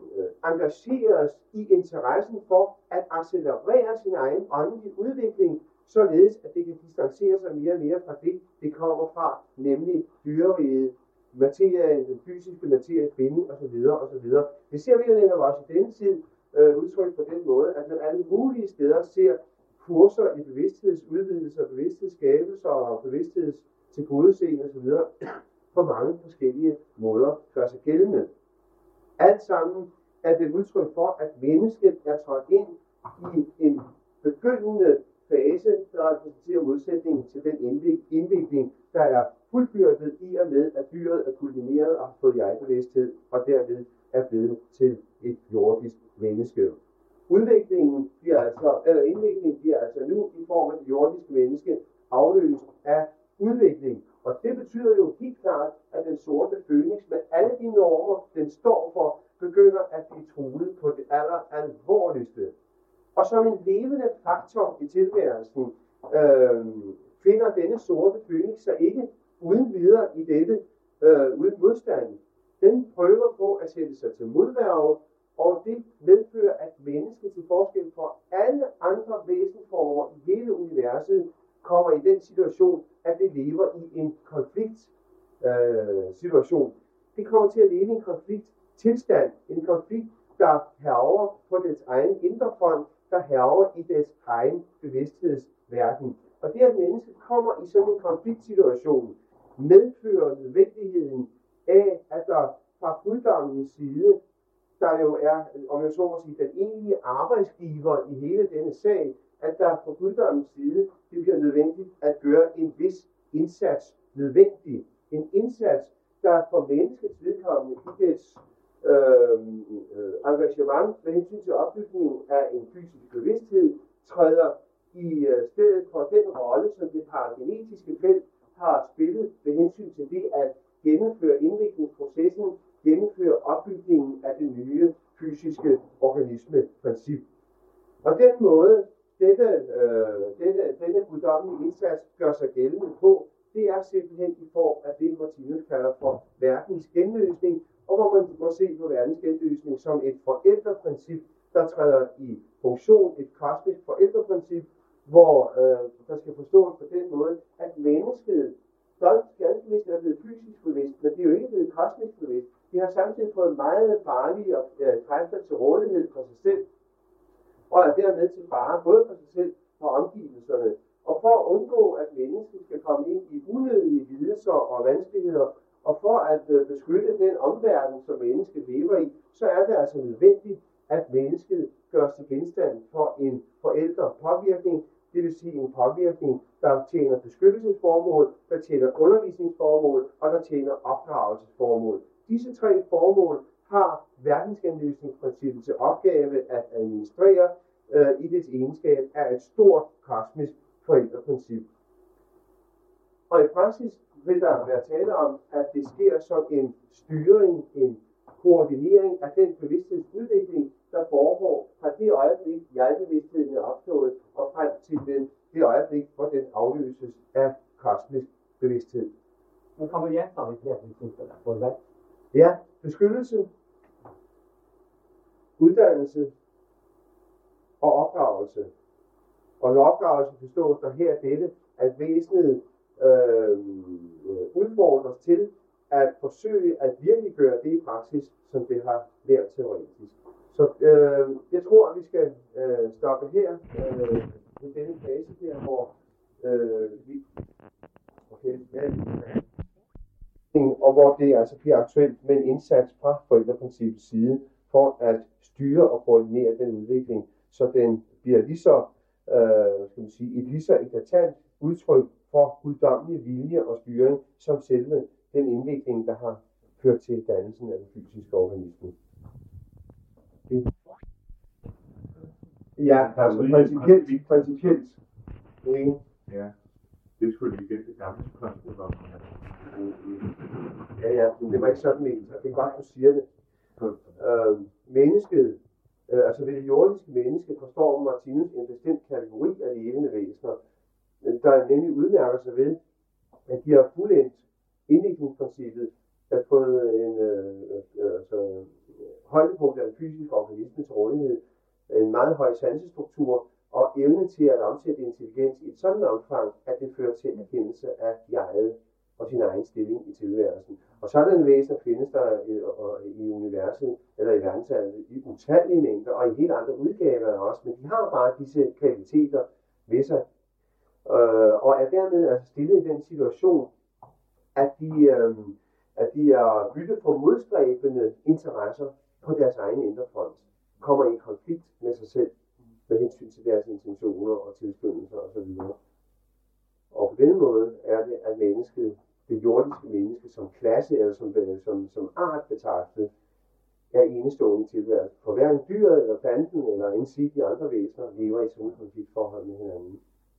engageres i interessen for at accelerere sin egen åndelige udvikling, således at det kan distancere sig mere og mere fra det, det kommer fra, nemlig dyreriget, materien, den fysiske materie, binding osv. osv. Det ser vi jo netop også i denne tid øh, udtrykt på den måde, at man alle mulige steder ser kurser i bevidsthedsudvidelse og bevidsthedsskabelse og bevidstheds tilgodeseende osv. på mange forskellige måder gør sig gældende. Alt sammen er det udtryk for, at mennesket er trådt ind i en begyndende fase, der repræsenterer modsætningen til den indvikling, der er fuldbyrdet i og med, at dyret er kulmineret og har fået jeg-bevidsthed, og derved er blevet til et jordisk menneske. Udviklingen bliver altså, eller indviklingen bliver altså nu i form af det jordiske menneske afløst af udvikling. Og det betyder jo helt klart, at den sorte fønix med alle de normer, den står for, begynder at blive truet på det aller alvorligste. Og som en levende faktor i tilværelsen, øh, finder denne sorte fønix sig ikke uden videre i dette, øh, uden modstand. Den prøver på at sætte sig til modværge, og det medfører, at mennesket til forskel fra alle andre væsenformer i hele universet, kommer i den situation, at det lever i en konfliktsituation. Øh, situation. det kommer til at leve i en konflikttilstand, en konflikt, der hærger på dets egen indre front, der hærger i dets egen bevidsthedsverden. Og det, at mennesket kommer i sådan en konfliktsituation, medfører nødvendigheden af, at der fra guddommens side der jo er, om jeg så må sige, den egentlige arbejdsgiver i hele denne sag, at der fra guddommens side, det bliver nødvendigt at gøre en vis indsats nødvendig. En indsats, der for menneskets vedkommende i dets øh, øh, engagement med hensyn til opbygningen af en fysisk bevidsthed, træder i øh, stedet for den rolle, som det paragenetiske felt har spillet med hensyn til det at gennemføre indviklingsprocessen, gennemføre opbygningen af det nye fysiske organismeprincip. Og den måde, dette, øh, dette, denne guddommelige indsats gør sig gældende på, det er simpelthen i form af det, Martinus kalder for verdens genløsning, og hvor man må se på verdens genløsning som et forældreprincip, der træder i funktion, et kosmisk forældreprincip, hvor øh, der skal forstås på den måde, at mennesket ganske vist er blevet fysisk bevidst, men det er jo ikke blevet kosmisk bevidst. De har samtidig fået meget farlige øh, kræfter til rådighed for sig selv, og er dermed til fare både for sig selv og omgivelserne. Og for at undgå, at mennesket skal komme ind i unødige lidelser og vanskeligheder, og for at øh, beskytte den omverden, som mennesket lever i, så er det altså nødvendigt, at mennesket gør sig genstand for en forældrepåvirkning, det vil sige en påvirkning, der tjener beskyttelsesformål, der tjener undervisningsformål og der tjener opdragelsesformål. Disse tre formål har verdensgenløsningsprincippet til opgave at administrere øh, i dets egenskab af et stort kosmisk forældreprincip. Og i praksis vil der være tale om, at det sker som en styring, en koordinering af den bevidsthedsudvikling, der foregår fra det øjeblik, jeg-bevidstheden er opstået, og frem til den, det øjeblik, hvor den afløses af kosmisk bevidsthed. Men kommer vi efter i flere principper på hvad? Ja, beskyttelse, uddannelse og opdragelse. Og med opdragelse forstås der her dette, at væsenet øh, udfordres til at forsøge at virkeliggøre det i praksis, som det har lært teoretisk. Så øh, jeg tror, at vi skal øh, stoppe her øh, i denne fase her, hvor øh, vi okay, ja, og hvor det altså bliver aktuelt med en indsats fra forældreprincippets side for at styre og koordinere den udvikling, så den bliver lige så, øh, skal man sige, et lige så eklatant udtryk for guddommelig vilje og styring, som selve den indvikling, der har ført til dannelsen af den fysiske organisme. Okay. Ja, altså principielt, principielt. Ikke? Ja, det skulle lige igen det gamle spørgsmål om. Ja, ja, det var ikke sådan ment. Det er godt, du siger det. Øh, mennesket, øh, altså ved det jordiske menneske, forstår Martinus en bestemt kategori af levende væsener, der nemlig udmærker sig ved, at de har fuldendt indviklingsprincippet, at fået en øh, øh, altså, højdepunkt af en fysisk organisme til rådighed, en meget høj sansestruktur og evne til at omsætte intelligens i et sådan omfang, at det fører til erkendelse af jeget og sin egen stilling i tilværelsen. Og sådanne væsener findes der i, i universet, eller i verdensallet, i utallige mængder, og i helt andre udgaver også, men de har bare disse kvaliteter ved sig, øh, og er dermed altså stillet i den situation, at de, øh, at de er bytte på modstræbende interesser på deres egen indre front, kommer i konflikt med sig selv, med hensyn til deres intentioner og tilskyndelser osv. Og på denne måde er det, at mennesket, det jordiske menneske som klasse eller som, som, som art betragtet, er enestående tilværelse. For hverken dyret eller planten eller endsigt de andre væsener lever i sådan et konfliktforhold med hinanden.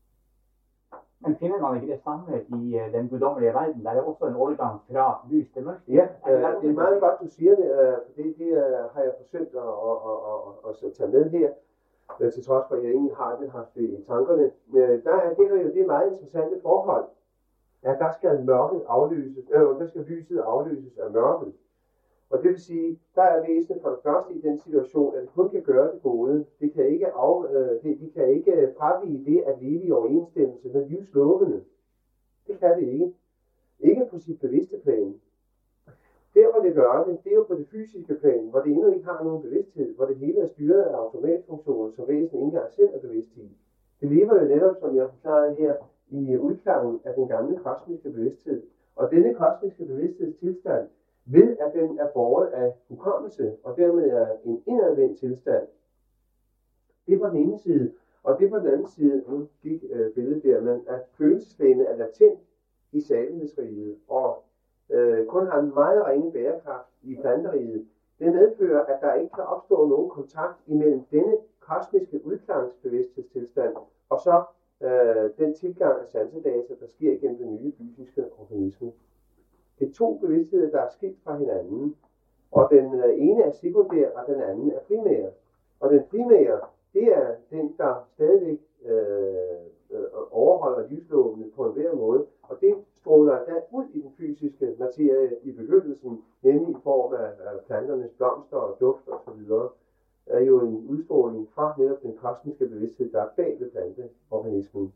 Men finder man ikke det samme i uh, den guddommelige verden? Der er også en overgang fra lys til mørke. Ja, øh, det er meget godt, du siger det. Øh, det, det øh, har jeg forsøgt at, at, at, at, at tage med her, øh, til trods for, at jeg egentlig har det haft det i tankerne. Øh, der er det jo det meget interessante forhold, at der skal mørket afløses, øh, der skal lyset afløses af mørket. Og det vil sige, der er væsenet for det første i den situation, at det kun kan gøre det gode. Det kan ikke, af, øh, det, de kan ikke fravige det at leve i overensstemmelse med livslovene. Det kan det ikke. Ikke på sit bevidste plan. Der hvor det gør det, det er jo på det fysiske plan, hvor det endnu ikke har nogen bevidsthed, hvor det hele er styret af automatfunktioner, som væsenet ikke engang selv er bevidst i. Det lever jo netop, som jeg forklarede her, i udklangen af den gamle kosmiske bevidsthed. Og denne kosmiske bevidsthedstilstand ved at den er båret af hukommelse, og dermed er en indadvendt tilstand. Det er på den ene side, og det er på den anden side, nu gik øh, billedet der, men at følelseslægemet er latent i salighedsriget, og øh, kun har en meget ringe bærekraft i planteriget. Det medfører, at der ikke kan opstå nogen kontakt imellem denne kosmiske udklangsbevidsthedstilstand, og så øh, den tilgang af sansedata, der sker gennem den nye fysiske organisme. Det er to bevidstheder, der er skilt fra hinanden, og den øh, ene er sekundær, og den anden er primær. Og den primære, det er den, der stadigvæk øh, øh, overholder livslovene på en hver måde, og det stråler der ud i den fysiske materie i begyndelsen, nemlig i form af, af planternes blomster og duft osv., er jo en udstråling fra netop den kosmiske bevidsthed, der er bag ved planteorganismen.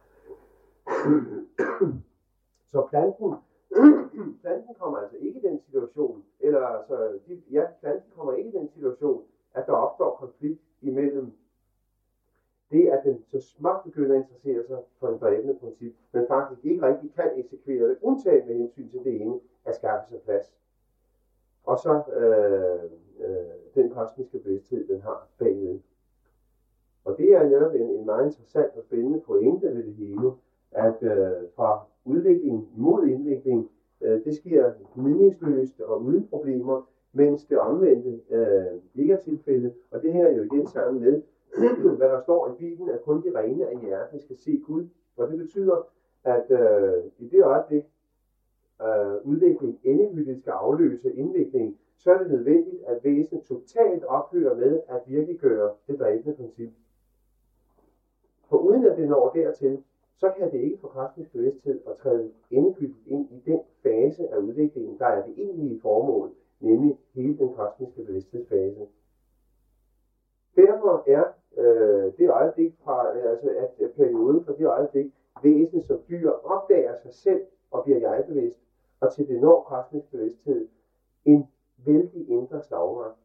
Så planten, planten kommer altså ikke i den situation, eller altså, de, ja, planten kommer ikke i den situation, at der opstår konflikt imellem det, at den så småt begynder at interessere sig for en dræbende princip, men faktisk ikke rigtig kan eksekvere det, undtagen med hensyn til det ene, at skaffe sig plads. Og så øh, øh, den kosmiske bevidsthed, den har bagved. Og det er netop en, en meget interessant og spændende pointe ved det hele, at øh, fra udvikling mod indvikling, øh, det sker meningsløst og uden problemer, mens det omvendte øh, ikke er tilfældet. Og det her er jo igen sammen med, hvad der står i Bibelen, at kun de rene af hjertet skal se Gud. Og det betyder, at øh, i det øjeblik, øh, udvikling endegyldigt skal afløse indvikling, så er det nødvendigt, at væsenet totalt ophører med at virkeliggøre det dræbende princip. For uden at det når dertil, så kan det ikke få kosmisk bevidsthed at træde endegyldigt ind i den fase af udviklingen, der er det egentlige formål, nemlig hele den kosmiske bevidsthedsfase. Derfor er øh, det øjeblik fra, altså at, at perioden fra det øjeblik, væsenet som dyr opdager sig selv og bliver jeg-bevidst, og til det når kosmisk bevidsthed, en vældig indre slagmark,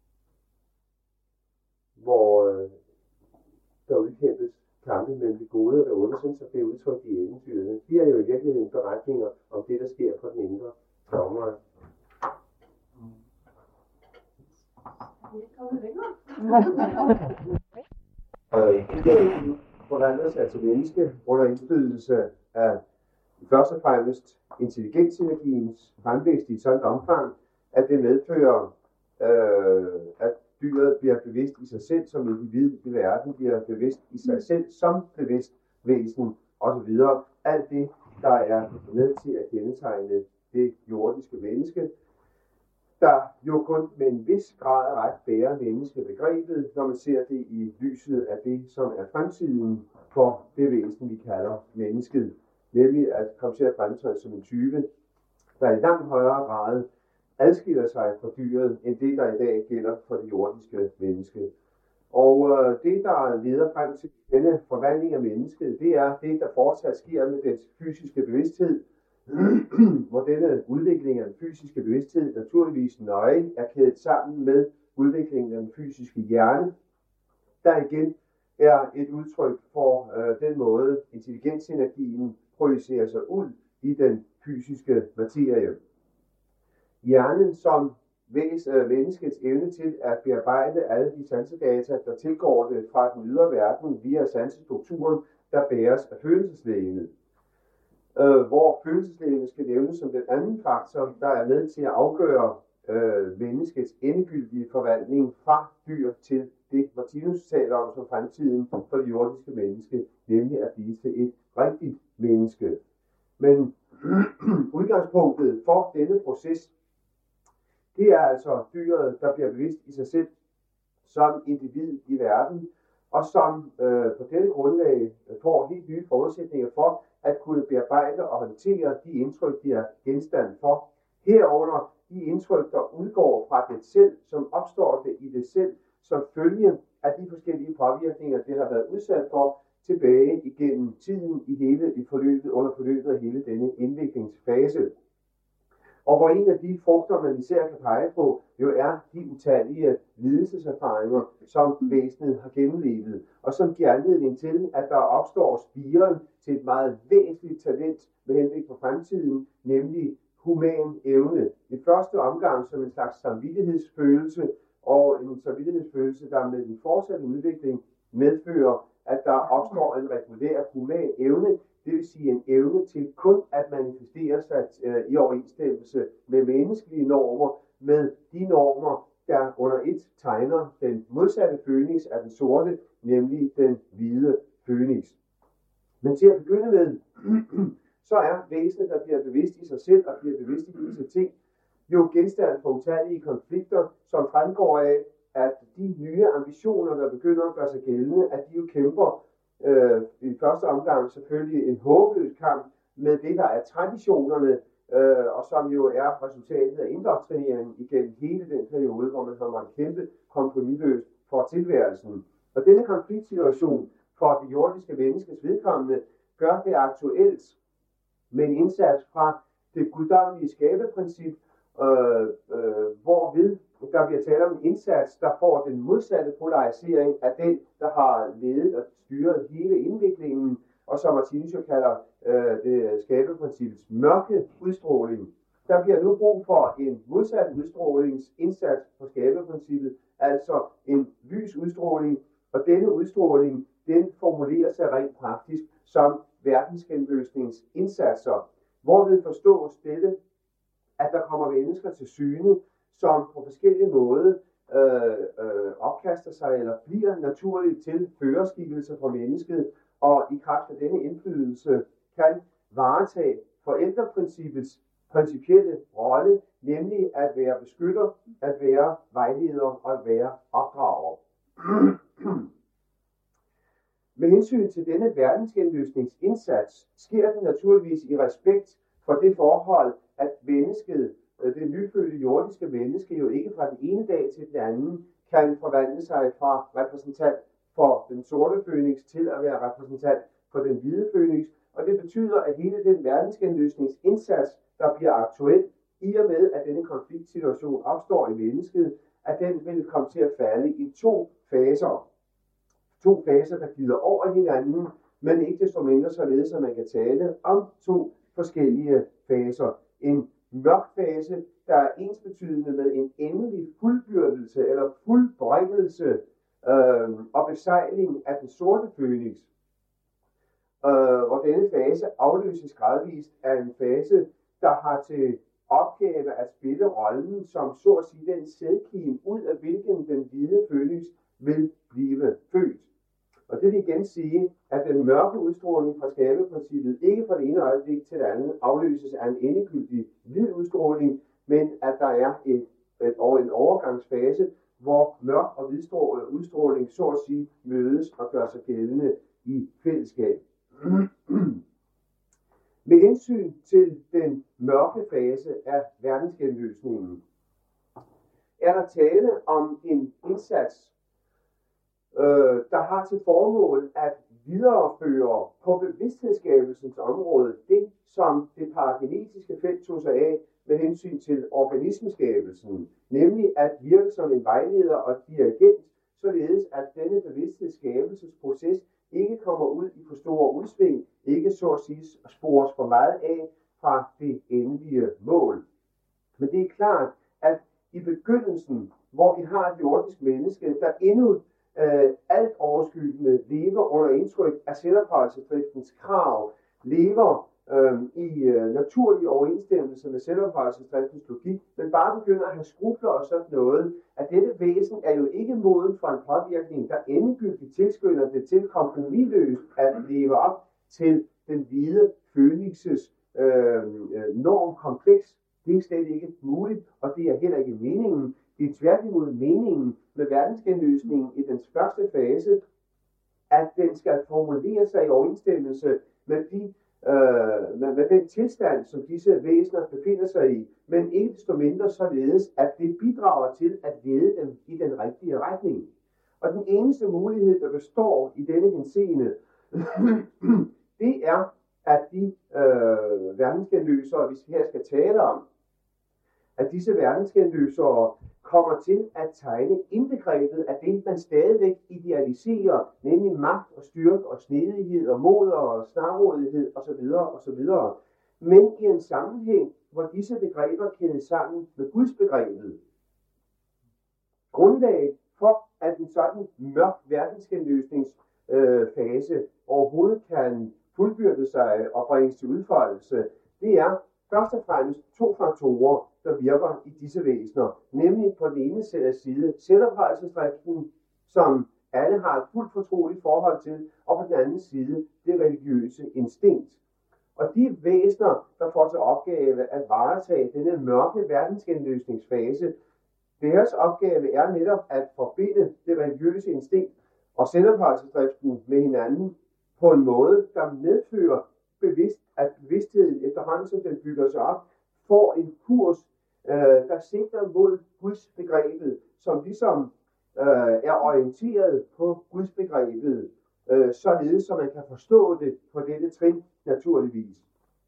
hvor øh, der udkæmpes kampe mellem det gode og det onde, sådan så det er udtrykt i eventyrene. De er jo i virkeligheden beretninger om det, der sker på den indre slagmark. Det forvandler sig til menneske under indflydelse af først og fremmest intelligensenergiens fremvækst i et sådan omfang, at det medfører, øh, at dyret bliver bevidst i sig selv som individ i verden, bliver bevidst i sig selv som bevidst væsen osv. Alt det, der er med til at kendetegne det jordiske menneske, der jo kun med en vis grad af ret bærer menneskebegrebet, når man ser det i lyset af det, som er fremtiden for det væsen, vi kalder mennesket. Nemlig at komme til at fremtræde som en type, der i langt højere grad adskiller sig fra dyret, end det, der i dag gælder for det jordiske menneske. Og øh, det, der leder frem til denne forvandling af mennesket, det er det, der fortsat sker med dens fysiske bevidsthed, hvor denne udvikling af den fysiske bevidsthed naturligvis nøje er kædet sammen med udviklingen af den fysiske hjerne, der igen er et udtryk for øh, den måde, intelligensenergien projicerer sig ud i den fysiske materie. Hjernen som væs, øh, menneskets evne til at bearbejde alle de sansedata, der tilgår det fra den ydre verden via sansestrukturen, der bæres af følelseslegemet. Øh, hvor følelseslegemet skal nævnes som den anden faktor, der er med til at afgøre øh, menneskets endegyldige forvandling fra dyr til det, Martinus taler om som fremtiden for det jordiske menneske, nemlig at blive til et rigtigt menneske. Men udgangspunktet for denne proces, det er altså dyret, der bliver bevidst i sig selv som individ i verden, og som øh, på dette grundlag får helt nye forudsætninger for at kunne bearbejde og håndtere de indtryk, de er genstand for. Herunder de indtryk, der udgår fra det selv, som opstår det i det selv, som følge af de forskellige påvirkninger, det har været udsat for tilbage igennem tiden i hele i forløbet, under forløbet af hele denne indviklingsfase. Og hvor en af de frugter, man især kan pege på, jo er de utallige lidelseserfaringer, som væsenet har gennemlevet, og som giver anledning til, at der opstår spiren til et meget væsentligt talent med henblik på fremtiden, nemlig human evne, et første omgang som en slags samvittighedsfølelse, og en samvittighedsfølelse, der med den fortsatte udvikling medfører, at der opstår en regulær human evne, det vil sige en evne til kun at manifestere sig øh, i overensstemmelse med menneskelige normer, med de normer, der under et tegner den modsatte fønix af den sorte, nemlig den hvide fønix. Men til at begynde med, så er væsenet, der bliver bevidst i sig selv og bliver bevidst i disse ting, jo genstand for utallige konflikter, som fremgår af, at de nye ambitioner, der begynder at gøre sig gældende, at de jo kæmper øh, i første omgang selvfølgelig en håbløs kamp med det, der er traditionerne, øh, og som jo er resultatet af indoktrineringen igennem hele den periode, hvor man har måttet kæmpe kompromisløst for tilværelsen. Og denne konfliktsituation for det jordiske menneskes vedkommende gør det aktuelt med en indsats fra det guddommelige skaberprincip, øh, øh, hvorved der bliver tale om en indsats, der får den modsatte polarisering af den, der har ledet og styret hele indviklingen, og som Martinus jo kalder øh, det skaberprincippets mørke udstråling. Der bliver nu brug for en modsat udstrålingsindsats på skaberprincippet, altså en lys udstråling, og denne udstråling, den formulerer sig rent praktisk som verdensgenløsningsindsatser, hvorved forstås dette, at der kommer mennesker til syne, som på forskellige måder øh, øh, opkaster sig eller bliver naturligt til førerskikkelser for mennesket, og i kraft af denne indflydelse kan varetage forældreprincippets principielle rolle, nemlig at være beskytter, at være vejleder og at være opdrager. Med hensyn til denne verdensgenløsningsindsats sker den naturligvis i respekt for det forhold, at mennesket, det nyfødte jordiske menneske, jo ikke fra den ene dag til den anden kan forvandle sig fra repræsentant for den sorte fønix til at være repræsentant for den hvide fønix. Og det betyder, at hele den verdensgenløsningsindsats, der bliver aktuel, i og med at denne konfliktsituation opstår i mennesket, at den vil komme til at falde i to faser. To faser, der glider over hinanden, men ikke desto mindre således, at man kan tale om to forskellige faser. En mørk fase, der er ensbetydende med en endelig fuldbyrdelse eller fuldbringelse øh, og besejling af den sorte fønix. Øh, og denne fase afløses gradvist af en fase, der har til opgave at spille rollen som så at sige den sædkim, ud af hvilken den hvide fønix vil blive født. Og det vil igen sige, at den mørke udstråling fra skaberprincippet ikke fra det ene øjeblik til det andet afløses af en endegyldig hvid udstråling, men at der er et, et, en overgangsfase, hvor mørk og hvid udstråling så at sige mødes og gør sig gældende i fællesskab. Med hensyn til den mørke fase af verdensgenløsningen, er der tale om en indsats, øh, der har til formål at videreføre på bevidsthedsskabelsens område det, som det paragenetiske felt tog sig af med hensyn til organismeskabelsen, nemlig at virke som en vejleder og dirigent, således at denne bevidsthedsskabelsesproces ikke kommer ud i for store udsving, ikke så at sige spores for meget af fra det endelige mål. Men det er klart, at i begyndelsen, hvor vi har et jordisk menneske, der endnu øh, alt overskyggende lever under indtryk af selvopholdelsesdriftens krav, lever øh, i øh, naturlig overensstemmelse med selvopholdelsesdriftens logik, men bare begynder at have skrubler og sådan noget, at dette væsen er jo ikke moden for en påvirkning, der endegyldigt tilskynder det til kompromisløst at leve op til den hvide fønixes øh, normkompleks. Det er slet ikke muligt, og det er heller ikke meningen. Det er tværtimod meningen med verdensgenløsningen i dens første fase, at den skal formulere sig i overensstemmelse med, de, øh, med, med den tilstand, som disse væsener befinder sig i, men ikke desto mindre således, at det bidrager til at lede dem i den rigtige retning. Og den eneste mulighed, der består i denne henseende, det er, at de øh, verdensgenløsere, vi her skal tale om, at disse verdensgenløsere kommer til at tegne indbegrebet af det, man stadigvæk idealiserer, nemlig magt og styrke og snedighed og mod og snarrådighed osv. osv. Men i en sammenhæng, hvor disse begreber kædes sammen med Guds begrebet. Grundlaget for, at en sådan mørk verdensgenløsningsfase øh, overhovedet kan fuldbyrde sig og bringes til udfoldelse, det er først og fremmest to faktorer, der virker i disse væsener. Nemlig på den ene side selvoprettelsesdriften, som alle har et fuldt fortroligt forhold til, og på den anden side det religiøse instinkt. Og de væsener, der får til opgave at varetage denne mørke verdensgenløsningsfase, deres opgave er netop at forbinde det religiøse instinkt og selvoprettelsesdriften med hinanden på en måde, der medfører bevidst, at bevidstheden efterhånden, som den bygger sig op, får en kurs, øh, der sigter mod Guds begrebet, som ligesom øh, er orienteret på Guds begrebet, øh, således så man kan forstå det på dette trin naturligvis.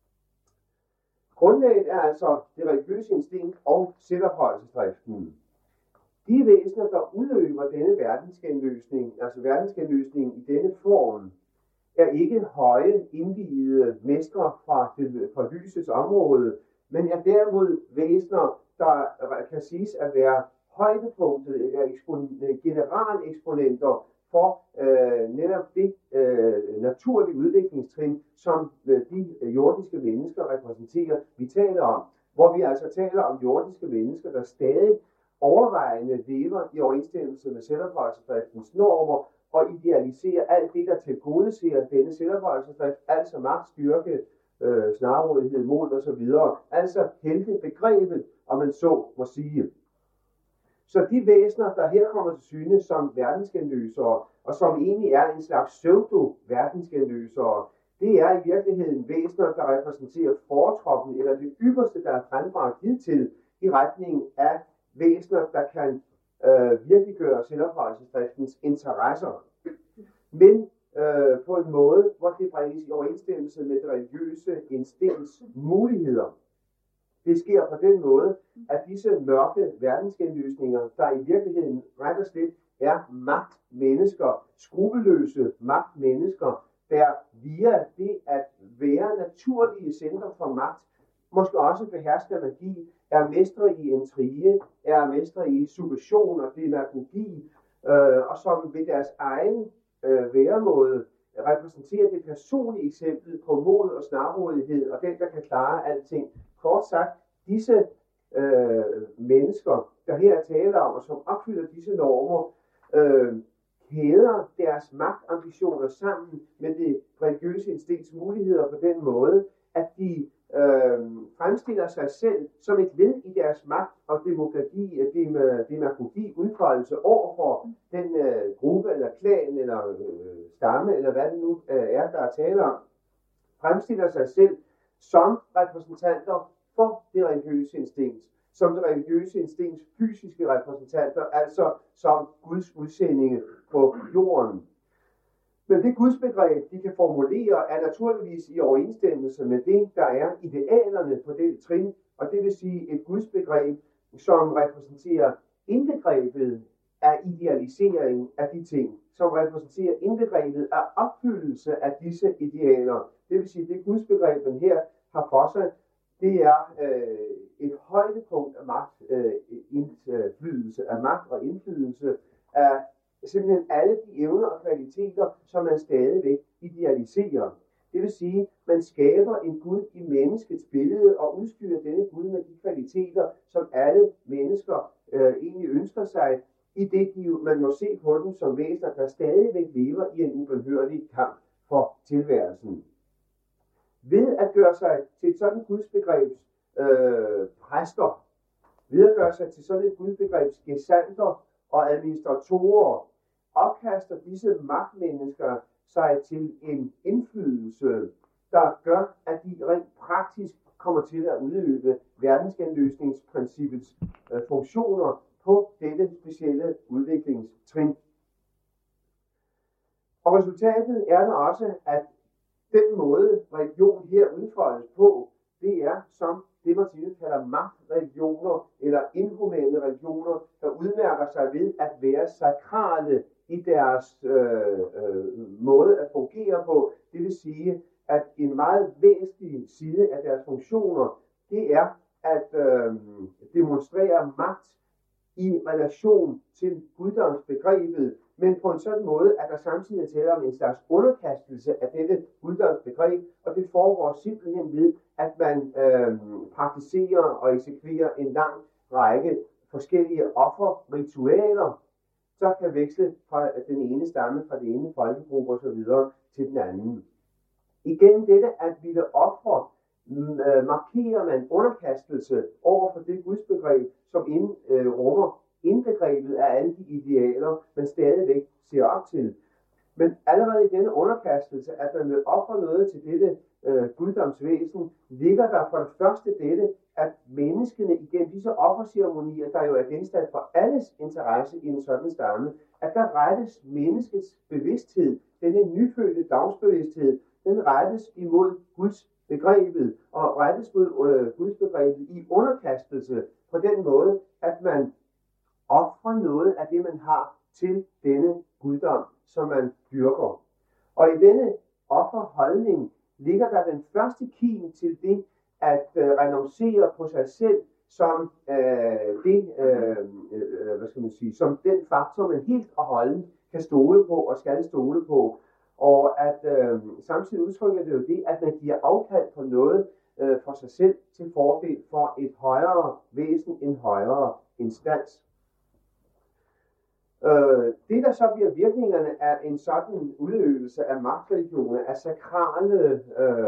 Grundlaget er altså det religiøse instinkt og selvoprettelsesdriften. De væsener, der udøver denne verdensgenløsning, altså verdensgenløsningen i denne form, er ikke høje, indviede mestre fra, fra lysets område, men er derimod væsener, der kan siges at være højdepunktet eller ekspon- generaleksponenter for øh, netop det øh, naturlige udviklingstrin, som øh, de jordiske mennesker repræsenterer. Vi taler om, hvor vi altså taler om jordiske mennesker, der stadig overvejende lever i overensstemmelse med selvoprettelsesdriftens normer, og idealiserer alt det, der tilgodeser denne selvoprettelsesdrift, altså magt, styrke, øh, snarrådighed, mod osv. Altså helte begrebet, om man så må sige. Så de væsener, der her kommer til syne som verdensgenløsere, og som egentlig er en slags pseudo-verdensgenløsere, det er i virkeligheden væsener, der repræsenterer fortroppen, eller det ypperste, der er frembragt hidtil, i retning af væsener, der kan øh, virkeliggøre selvoprettelsesdriftens interesser. Men øh, på en måde, hvor det bringes i overensstemmelse med det religiøse instinkts muligheder. Det sker på den måde, at disse mørke verdensgenløsninger, der i virkeligheden ret og slet er magtmennesker, skrupelløse magtmennesker, der via det at være naturlige centre for magt, måske også behersker magi, er mestre i intrige, er mestre i suggestion og demagogi, øh, og som ved deres egen øh, væremåde repræsenterer det personlige eksempel på mod og snarrådighed, og den, der kan klare alting. Kort sagt, disse øh, mennesker, der her er tale om, og som opfylder disse normer, øh, kæder deres magtambitioner sammen med det religiøse instinkts muligheder på den måde, at de øh, fremstiller sig selv som et led i deres magt og demagogi, demagogi udfoldelse over for den øh, gruppe eller klan eller øh, stamme eller hvad det nu øh, er, der er tale om, fremstiller sig selv som repræsentanter for det religiøse instinkt, som det religiøse instinkts fysiske repræsentanter, altså som Guds udsendinge på jorden. Men det gudsbegreb, de kan formulere, er naturligvis i overensstemmelse med det, der er idealerne på det trin, og det vil sige et gudsbegreb, som repræsenterer indbegrebet af idealisering af de ting, som repræsenterer indbegrebet af opfyldelse af disse idealer. Det vil sige, det gudsbegrebet her har for sig, det er øh, et højdepunkt af magt, øh, indflydelse, af magt og indflydelse af simpelthen alle de evner og kvaliteter, som man stadigvæk idealiserer. Det vil sige, man skaber en Gud i menneskets billede og udstyrer denne Gud med de kvaliteter, som alle mennesker øh, egentlig ønsker sig, i det de, man må se på dem som væsener, der stadigvæk lever i en ubønhørlig kamp for tilværelsen. Ved at gøre sig til et sådan gudsbegrebs øh, præster, ved at gøre sig til sådan et gudsbegrebs gesandter og administratorer, opkaster disse magtmennesker sig til en indflydelse, der gør, at de rent praktisk kommer til at udøve verdensgenløsningsprincippets øh, funktioner på dette specielle udviklingstrin. Og resultatet er der også, at den måde religion her udfoldes på, det er som det Martinus kalder magtreligioner eller inhumane religioner, der udmærker sig ved at være sakrale i deres øh, øh, måde at fungere på. Det vil sige, at en meget væsentlig side af deres funktioner det er at øh, demonstrere magt i relation til guddomsbegrebet, men på en sådan måde, at der samtidig er tale om en slags underkastelse af dette guddomsbegreb, og det foregår simpelthen ved, at man øh, praktiserer og eksekverer en lang række forskellige offerritualer, så kan veksle fra den ene stamme, fra den ene folkegruppe osv. til den anden. Igennem dette at ville ofre, øh, markerer man underkastelse over for det gudsbegreb, som ind, øh, rummer indbegrebet af alle de idealer, man stadigvæk ser op til. Men allerede i denne underkastelse, at man vil ofre noget til dette øh, guddomsvæsen, ligger der for det første dette, at menneskene igennem disse offerceremonier, der jo er genstand for alles interesse i en sådan stamme, at der rettes menneskets bevidsthed, denne nyfødte dagsbevidsthed, den rettes imod Guds begrebet, og rettes mod øh, Guds begrebet i underkastelse på den måde, at man ofrer noget af det, man har til denne guddom, som man dyrker. Og i denne offerholdning ligger der den første kim til det, at øh, renoncere på sig selv som øh, det, øh, øh, hvad skal man sige, som den faktor, man helt og holdent kan stole på og skal stole på. Og at øh, samtidig udtrykker det jo det, at man giver afkald på noget øh, for sig selv til fordel for et højere væsen, en højere instans. Øh, det, der så bliver virkningerne af en sådan udøvelse af magtreligioner, af sakrale,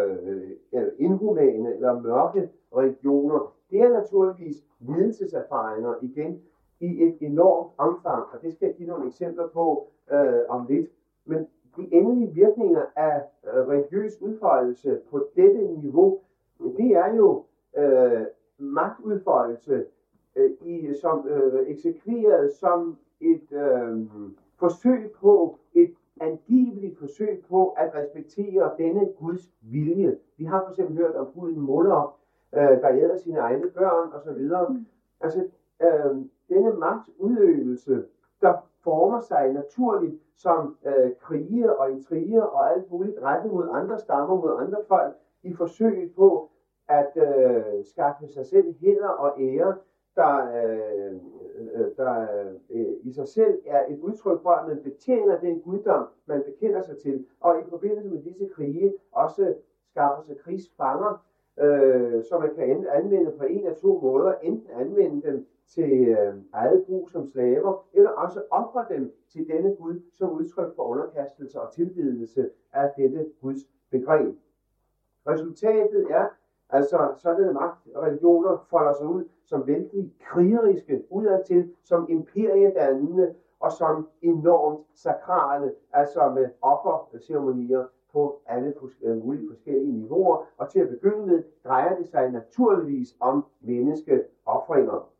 øh, inhumane eller mørke religioner, det er naturligvis lidelseserfaringer igen i et enormt omfang, og det skal jeg give nogle eksempler på øh, om lidt. Men de endelige virkninger af øh, religiøs udfoldelse på dette niveau, det er jo øh, magtudfoldelse øh, i, som øh, eksekveret som et øh, forsøg på, et angiveligt forsøg på at respektere denne Guds vilje. Vi har for eksempel hørt om guden Moloch, øh, der æder sine egne børn osv. Mm. Altså, øh, denne magtudøvelse, der former sig naturligt som øh, krige og intriger og alt muligt rettet mod andre stammer, mod andre folk, i forsøget på at øh, skaffe sig selv hæder og ære, der, øh, der øh, i sig selv er et udtryk for, at man betjener den guddom, man bekender sig til, og i forbindelse med disse krige også skaffer sig krigsfanger, øh, som man kan anvende på en af to måder, enten anvende dem til øh, eget brug som slaver, eller også ofre dem til denne Gud som udtryk for underkastelse og tilbedelse af dette Guds begreb. Resultatet er, altså sådanne magtreligioner folder sig ud som vældig krigeriske udadtil, som imperiedannende og som enormt sakrale, altså med offerceremonier på alle mulige forskellige niveauer. Og til at begynde med drejer det sig naturligvis om menneskeofringer.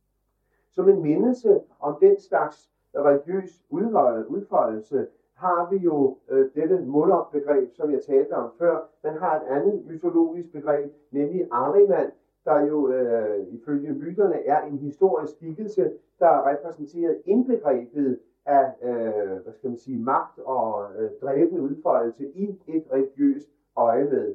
Som en mindelse om den slags religiøs udfoldelse har vi jo øh, dette Moloch-begreb, som jeg talte om før. Man har et andet mytologisk begreb, nemlig Ahriman, der jo øh, ifølge myterne er en historisk skikkelse, der repræsenterer indbegrebet af øh, hvad skal man sige, magt og øh, dræbende udfoldelse i et religiøst øjemed.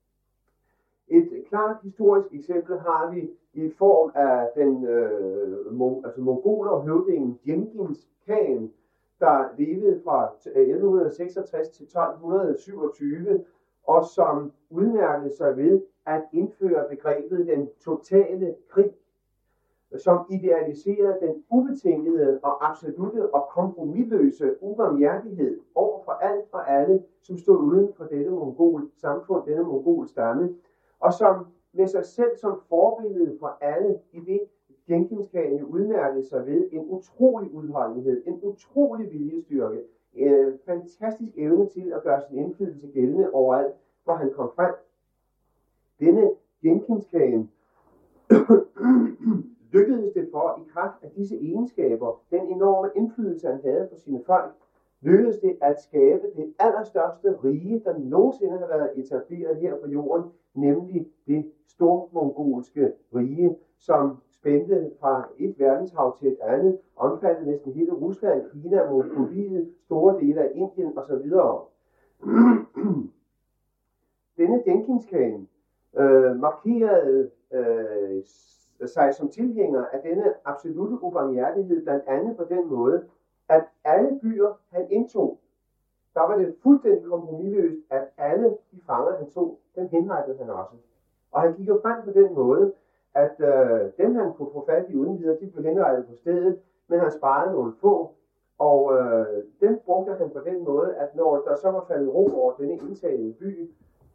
Et klart historisk eksempel har vi i form af den øh, mon, altså mongoler høvdingen Djengis Khan, der levede fra elleve seksogtres til tolv syvogtyve, og som udmærkede sig ved at indføre begrebet den totale krig, som idealiserede den ubetingede og absolute og kompromisløse ubarmhjertighed over for alt og alle, som stod uden for dette mongol samfund, denne mongol stamme, og som med sig selv som forbillede for alle i det, Djengis Khan udmærkede sig ved en utrolig udholdenhed, en utrolig viljestyrke, en fantastisk evne til at gøre sin indflydelse gældende overalt, hvor han kom frem. Denne Djengis Khan lykkedes det for, i kraft af disse egenskaber, den enorme indflydelse han havde på sine folk, lykkedes det at skabe det allerstørste rige, der nogensinde har været etableret her på jorden, nemlig det stormongolske rige, som spændte fra et verdenshav til et andet, omfattede næsten hele Rusland, Kina, Mongoliet, store dele af Indien osv. Denne Djengis Khan øh, markerede øh, sig som tilhænger af denne absolute ubarmhjertighed, blandt andet på den måde, at alle byer han indtog, der var det fuldstændig kompromisløst, at alle de fanger han tog, dem henrettede han også. Og han gik jo frem på den måde, at øh, dem han kunne få fat i uden videre, de blev henrettet på stedet, men han sparede nogle få, og øh, dem brugte han på den måde, at når der så var faldet ro over denne indtagede by,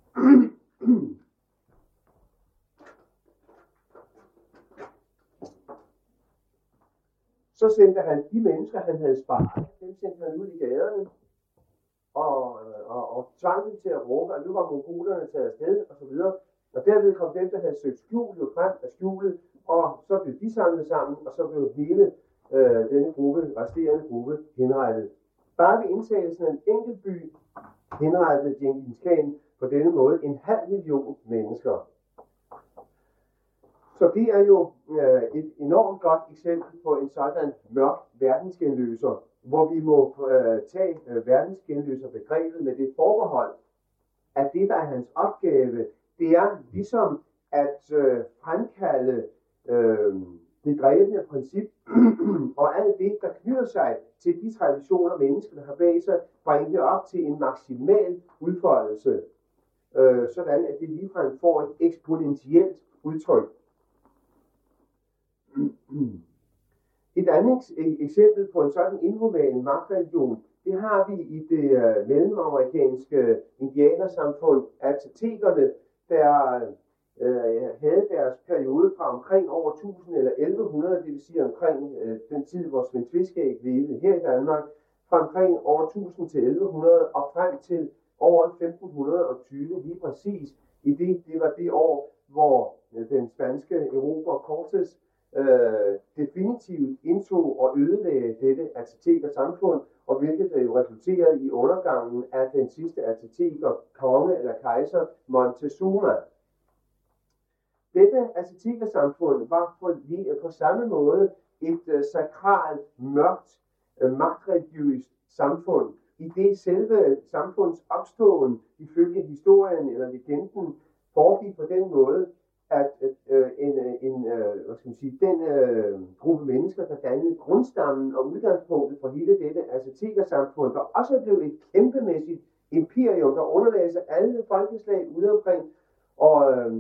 så sendte han de mennesker, han havde sparet, dem sendte han ud i gaderne, og, og, og tvang dem til at råbe, at nu var mongolerne taget afsted, og så videre. Og derved kom dem, der havde søgt skjul, jo frem af skjulet, og så blev de samlet sammen, og så blev hele øh, denne gruppe, resterende gruppe, henrettet. Bare ved indtagelsen af en enkelt by, henrettede Djengis Khan på denne måde en halv million mennesker. Så det er jo øh, et enormt godt eksempel på en sådan mørk verdensgenløser, hvor vi må øh, tage øh, verdensgenløserbegrebet med det forbehold, at det, der er hans opgave, det er ligesom at øh, fremkalde øh, det grebne princip, og alt det, der knytter sig til de traditioner, menneskene har bag sig, bringe det op til en maksimal udfoldelse, øh, sådan at det ligefrem får et eksponentielt udtryk. Et andet eksempel på en sådan inhuman magtreligion, det har vi i det uh, mellemamerikanske indianersamfund, aztekerne, der uh, havde deres periode fra omkring over tusind eller elleve hundrede, det vil sige omkring uh, den tid, hvor Svend Tveskæg levede her i Danmark, fra omkring over tusind til elleve hundrede og frem til over femten tyve, lige præcis i det, det var det år, hvor uh, den spanske erober Cortés Øh, definitivt indtog og ødelagde dette aztekersamfund, og hvilket jo resulterede i undergangen af den sidste azteker, konge eller kejser Montezuma. Dette aztekersamfund var på, på samme måde et uh, sakralt, mørkt, uh, magtreligiøst samfund, i det selve samfunds opståen, ifølge historien eller legenden, foregik på den måde, at øh, en, en, øh, hvad skal man sige, den øh, gruppe mennesker, der dannede grundstammen og udgangspunktet for hele dette aztekersamfund, der også blev et kæmpemæssigt imperium, der underlagde sig alle folkeslag ude omkring, og øh,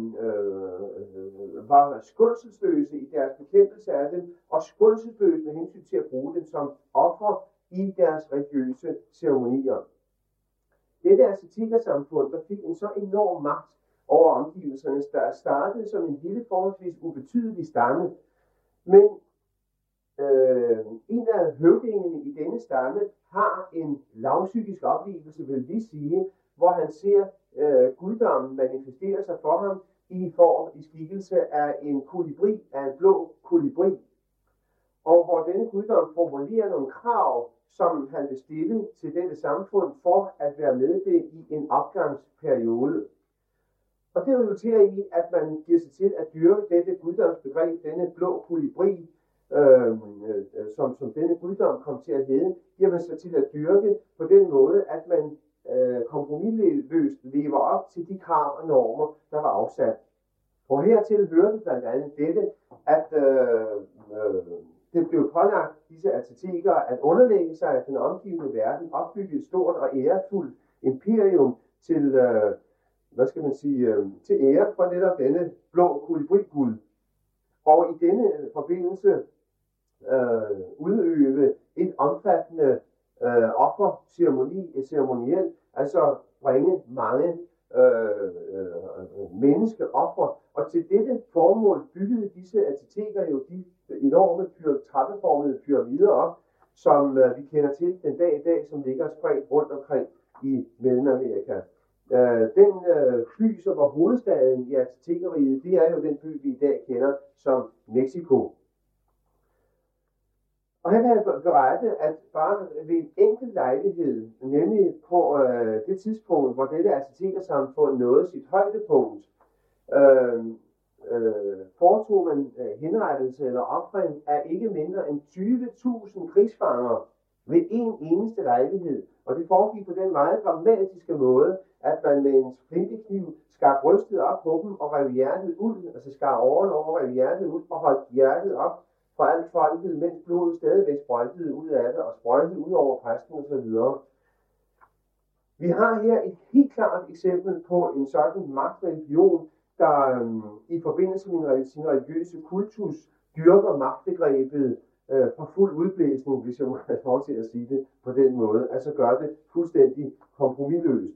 øh, var skånselsløse i deres bekæmpelse af dem, og skånselsløse med hensyn til at bruge dem som offer i deres religiøse ceremonier. Dette aztekersamfund, der fik en så enorm magt over omgivelserne, der startede som en lille forholdsvis ubetydelig stamme. Men øh, en af høvdingene i denne stamme har en lavpsykisk oplevelse, vil vi sige, hvor han ser øh, guddommen manifestere sig for ham i form i skikkelse af en kolibri, af en blå kolibri. Og hvor denne guddom formulerer nogle krav, som han vil stille til dette samfund for at være med det i en opgangsperiode. Og det resulterer i, at man giver sig til at dyrke dette guddomsbegreb, denne blå kolibri, øh, øh, som, som denne guddom kom til at hedde, giver man sig til at dyrke på den måde, at man øh, kompromisløst lever op til de krav og normer, der var afsat. Og hertil hørte blandt andet dette, at øh, øh, det blev pålagt disse aztekere at underlægge sig af den omgivende verden, opbygge et stort og ærefuldt imperium til øh, hvad skal man sige, øh, til ære for netop denne blå kolibri-gud. Og i denne forbindelse øh, udøve et omfattende øh, offerceremoni, et ceremoniel, altså bringe mange øh, øh, menneskeoffer. Og til dette formål byggede disse azteker jo de enorme pyr- trappeformede pyramider op, som øh, vi kender til den dag i dag, som ligger spredt rundt omkring i Mellemamerika. Uh, den uh, by, som var hovedstaden i Aztekeriget, det er jo den by, vi i dag kender som Mexico. Og her kan jeg berette, at bare ved en enkelt lejlighed, nemlig på uh, det tidspunkt, hvor dette aztekersamfund nåede sit højdepunkt, uh, uh, foretog man uh, henrettelse eller ofring af ikke mindre end tyve tusind krigsfanger ved en eneste lejlighed. Og det foregik på den meget dramatiske måde, at man med en flintekniv skar brystet op på dem og rev hjertet ud, altså skar åren over og rev hjertet ud og holdt hjertet op for alt folket, mens blodet stadigvæk sprøjtede ud af det og sprøjtede ud over præsten osv. Vi har her et helt klart eksempel på en sådan magtreligion, der øhm, i forbindelse med sin religiøse kultus dyrker magtbegrebet øh, for fuld udblæsning, hvis jeg må have lov til at sige det på den måde, altså gør det fuldstændig kompromisløst.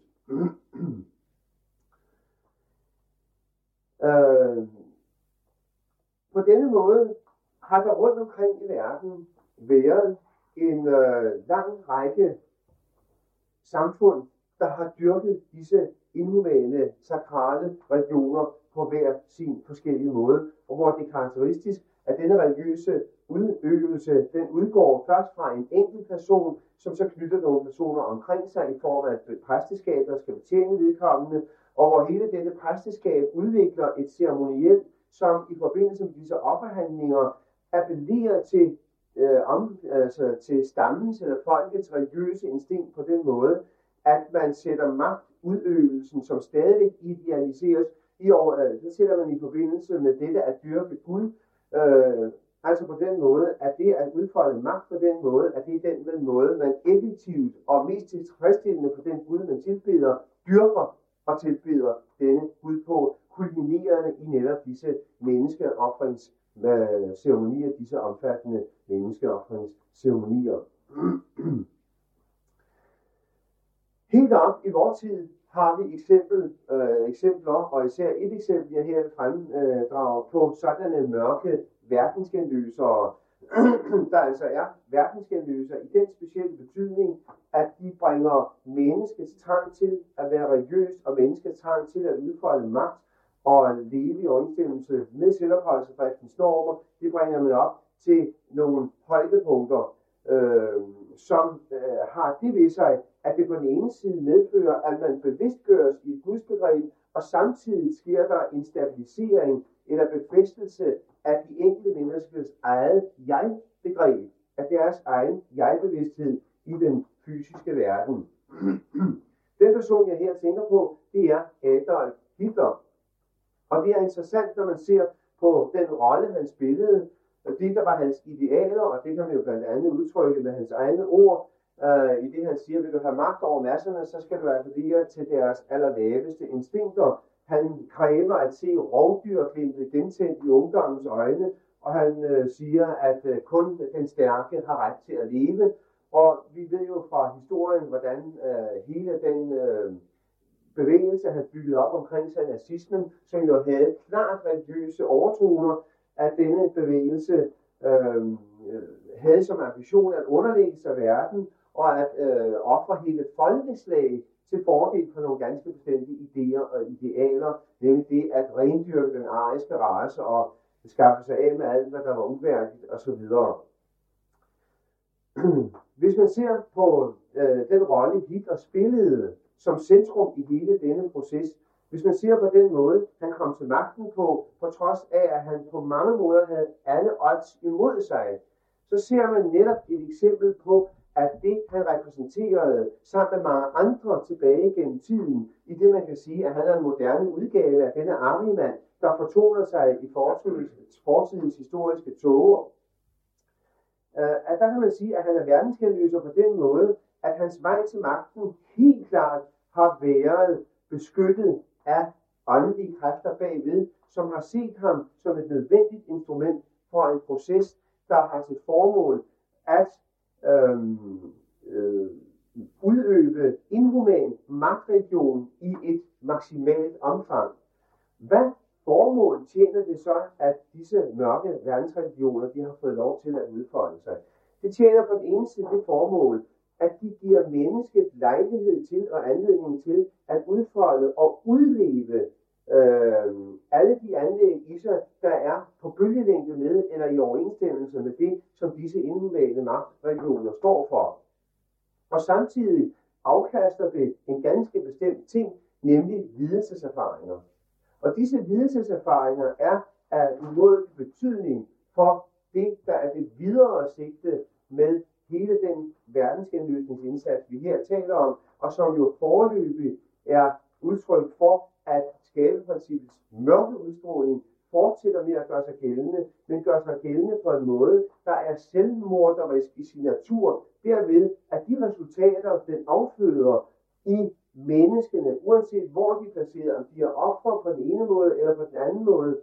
øh, på denne måde har der rundt omkring i verden været en øh, lang række samfund, der har dyrket disse inhumane, sakrale religioner på hver sin forskellige måde, og hvor det er karakteristisk, at denne religiøse udøvelse, den udgår først fra en enkelt person, som så knytter nogle personer omkring sig i form af et præsteskab, der skal betjene vedkommende, og hvor hele dette præsteskab udvikler et ceremoniel, som i forbindelse med disse offerhandlinger appellerer til, øh, om, altså til stammens eller folkets religiøse instinkt på den måde, at man sætter magtudøvelsen, som stadig idealiseres, i over, det sætter man i forbindelse med dette at dyrke Gud, øh, altså på den måde, at det at udfolde magt på den måde, at det er den måde, man effektivt og mest tilfredsstillende på den Gud, man tilbeder, dyrker og tilbeder denne Gud på, kulminerende i netop disse menneskeofringsceremonier, disse omfattende menneskeofringsceremonier. Helt op i vores tid har vi eksempel, øh, eksempler, og især et eksempel, jeg her vil fremdrage på sådanne mørke verdensgenløsere, der altså er verdensgenløsere i den specielle betydning, at de bringer menneskets trang til at være religiøs, og menneskets trang til at udfolde magt og leve i overensstemmelse med selvopholdelsesdriftens normer. Det bringer man op til nogle højdepunkter, øh, som øh, har det ved sig, at det på den ene side medfører, at man bevidstgøres i et gudsbegreb, og samtidig sker der en stabilisering eller befæstelse af de enkelte menneskers eget jeg-begreb, af deres egen jeg-bevidsthed i den fysiske verden. Den person, jeg her tænker på, det er Adolf Hitler. Og det er interessant, når man ser på den rolle, han spillede, det der var hans idealer, og det kan man jo blandt andet udtrykke med hans egne ord, Uh, i det han siger, vil du have magt over masserne, så skal du appellere til deres allerlaveste instinkter. Han kræver at se rovdyrglimtet gentændt i ungdommens øjne, og han uh, siger, at uh, kun den stærke har ret til at leve. Og vi ved jo fra historien, hvordan uh, hele den uh, bevægelse, han byggede op omkring sig, nazismen, som jo havde klart religiøse overtoner, at denne bevægelse uh, havde som ambition at underlægge sig verden, og at øh, ofre hele folkeslag til fordel for nogle ganske bestemte idéer og idealer, nemlig det at rendyrke den ariske race og skaffe sig af med alt, hvad der var uværdigt osv. Hvis man ser på øh, den rolle, Hitler spillede som centrum i hele denne proces, hvis man ser på den måde, han kom til magten på, på trods af, at han på mange måder havde alle odds imod sig, så ser man netop et eksempel på, at det, han repræsenterede sammen med mange andre tilbage gennem tiden, i det man kan sige, at han er en moderne udgave af denne armemand, der fortoner sig i fortidens, fortidens historiske tåger. Uh, at der kan man sige, at han er verdensgenløser på den måde, at hans vej til magten helt klart har været beskyttet af åndelige kræfter bagved, som har set ham som et nødvendigt instrument for en proces, der har til formål at Øhm, øh, udøve inhuman magtreligion i et maksimalt omfang. Hvad formål tjener det så, at disse mørke verdensreligioner, de har fået lov til at udfolde sig? Det tjener på den ene side det formål, at de giver mennesket lejlighed til og anledning til at udfolde og udleve øh, alle de anlæg i sig, der er på bølgelængde med eller i overensstemmelse med det, som disse inhumane magtreligioner står for. Og samtidig afkaster det en ganske bestemt ting, nemlig lidelseserfaringer. Og disse lidelseserfaringer er af umådelig betydning for det, der er det videre sigte med hele den verdensgenløsningsindsats, vi her taler om, og som jo foreløbig er udtryk for, at skaberprincippets mørke udstråling fortsætter med at gøre sig gældende, men gør sig gældende på en måde, der er selvmorderisk i sin natur, derved at de resultater, den afføder i menneskene, uanset hvor de er placeret, om de er ofre på den ene måde eller på den anden måde,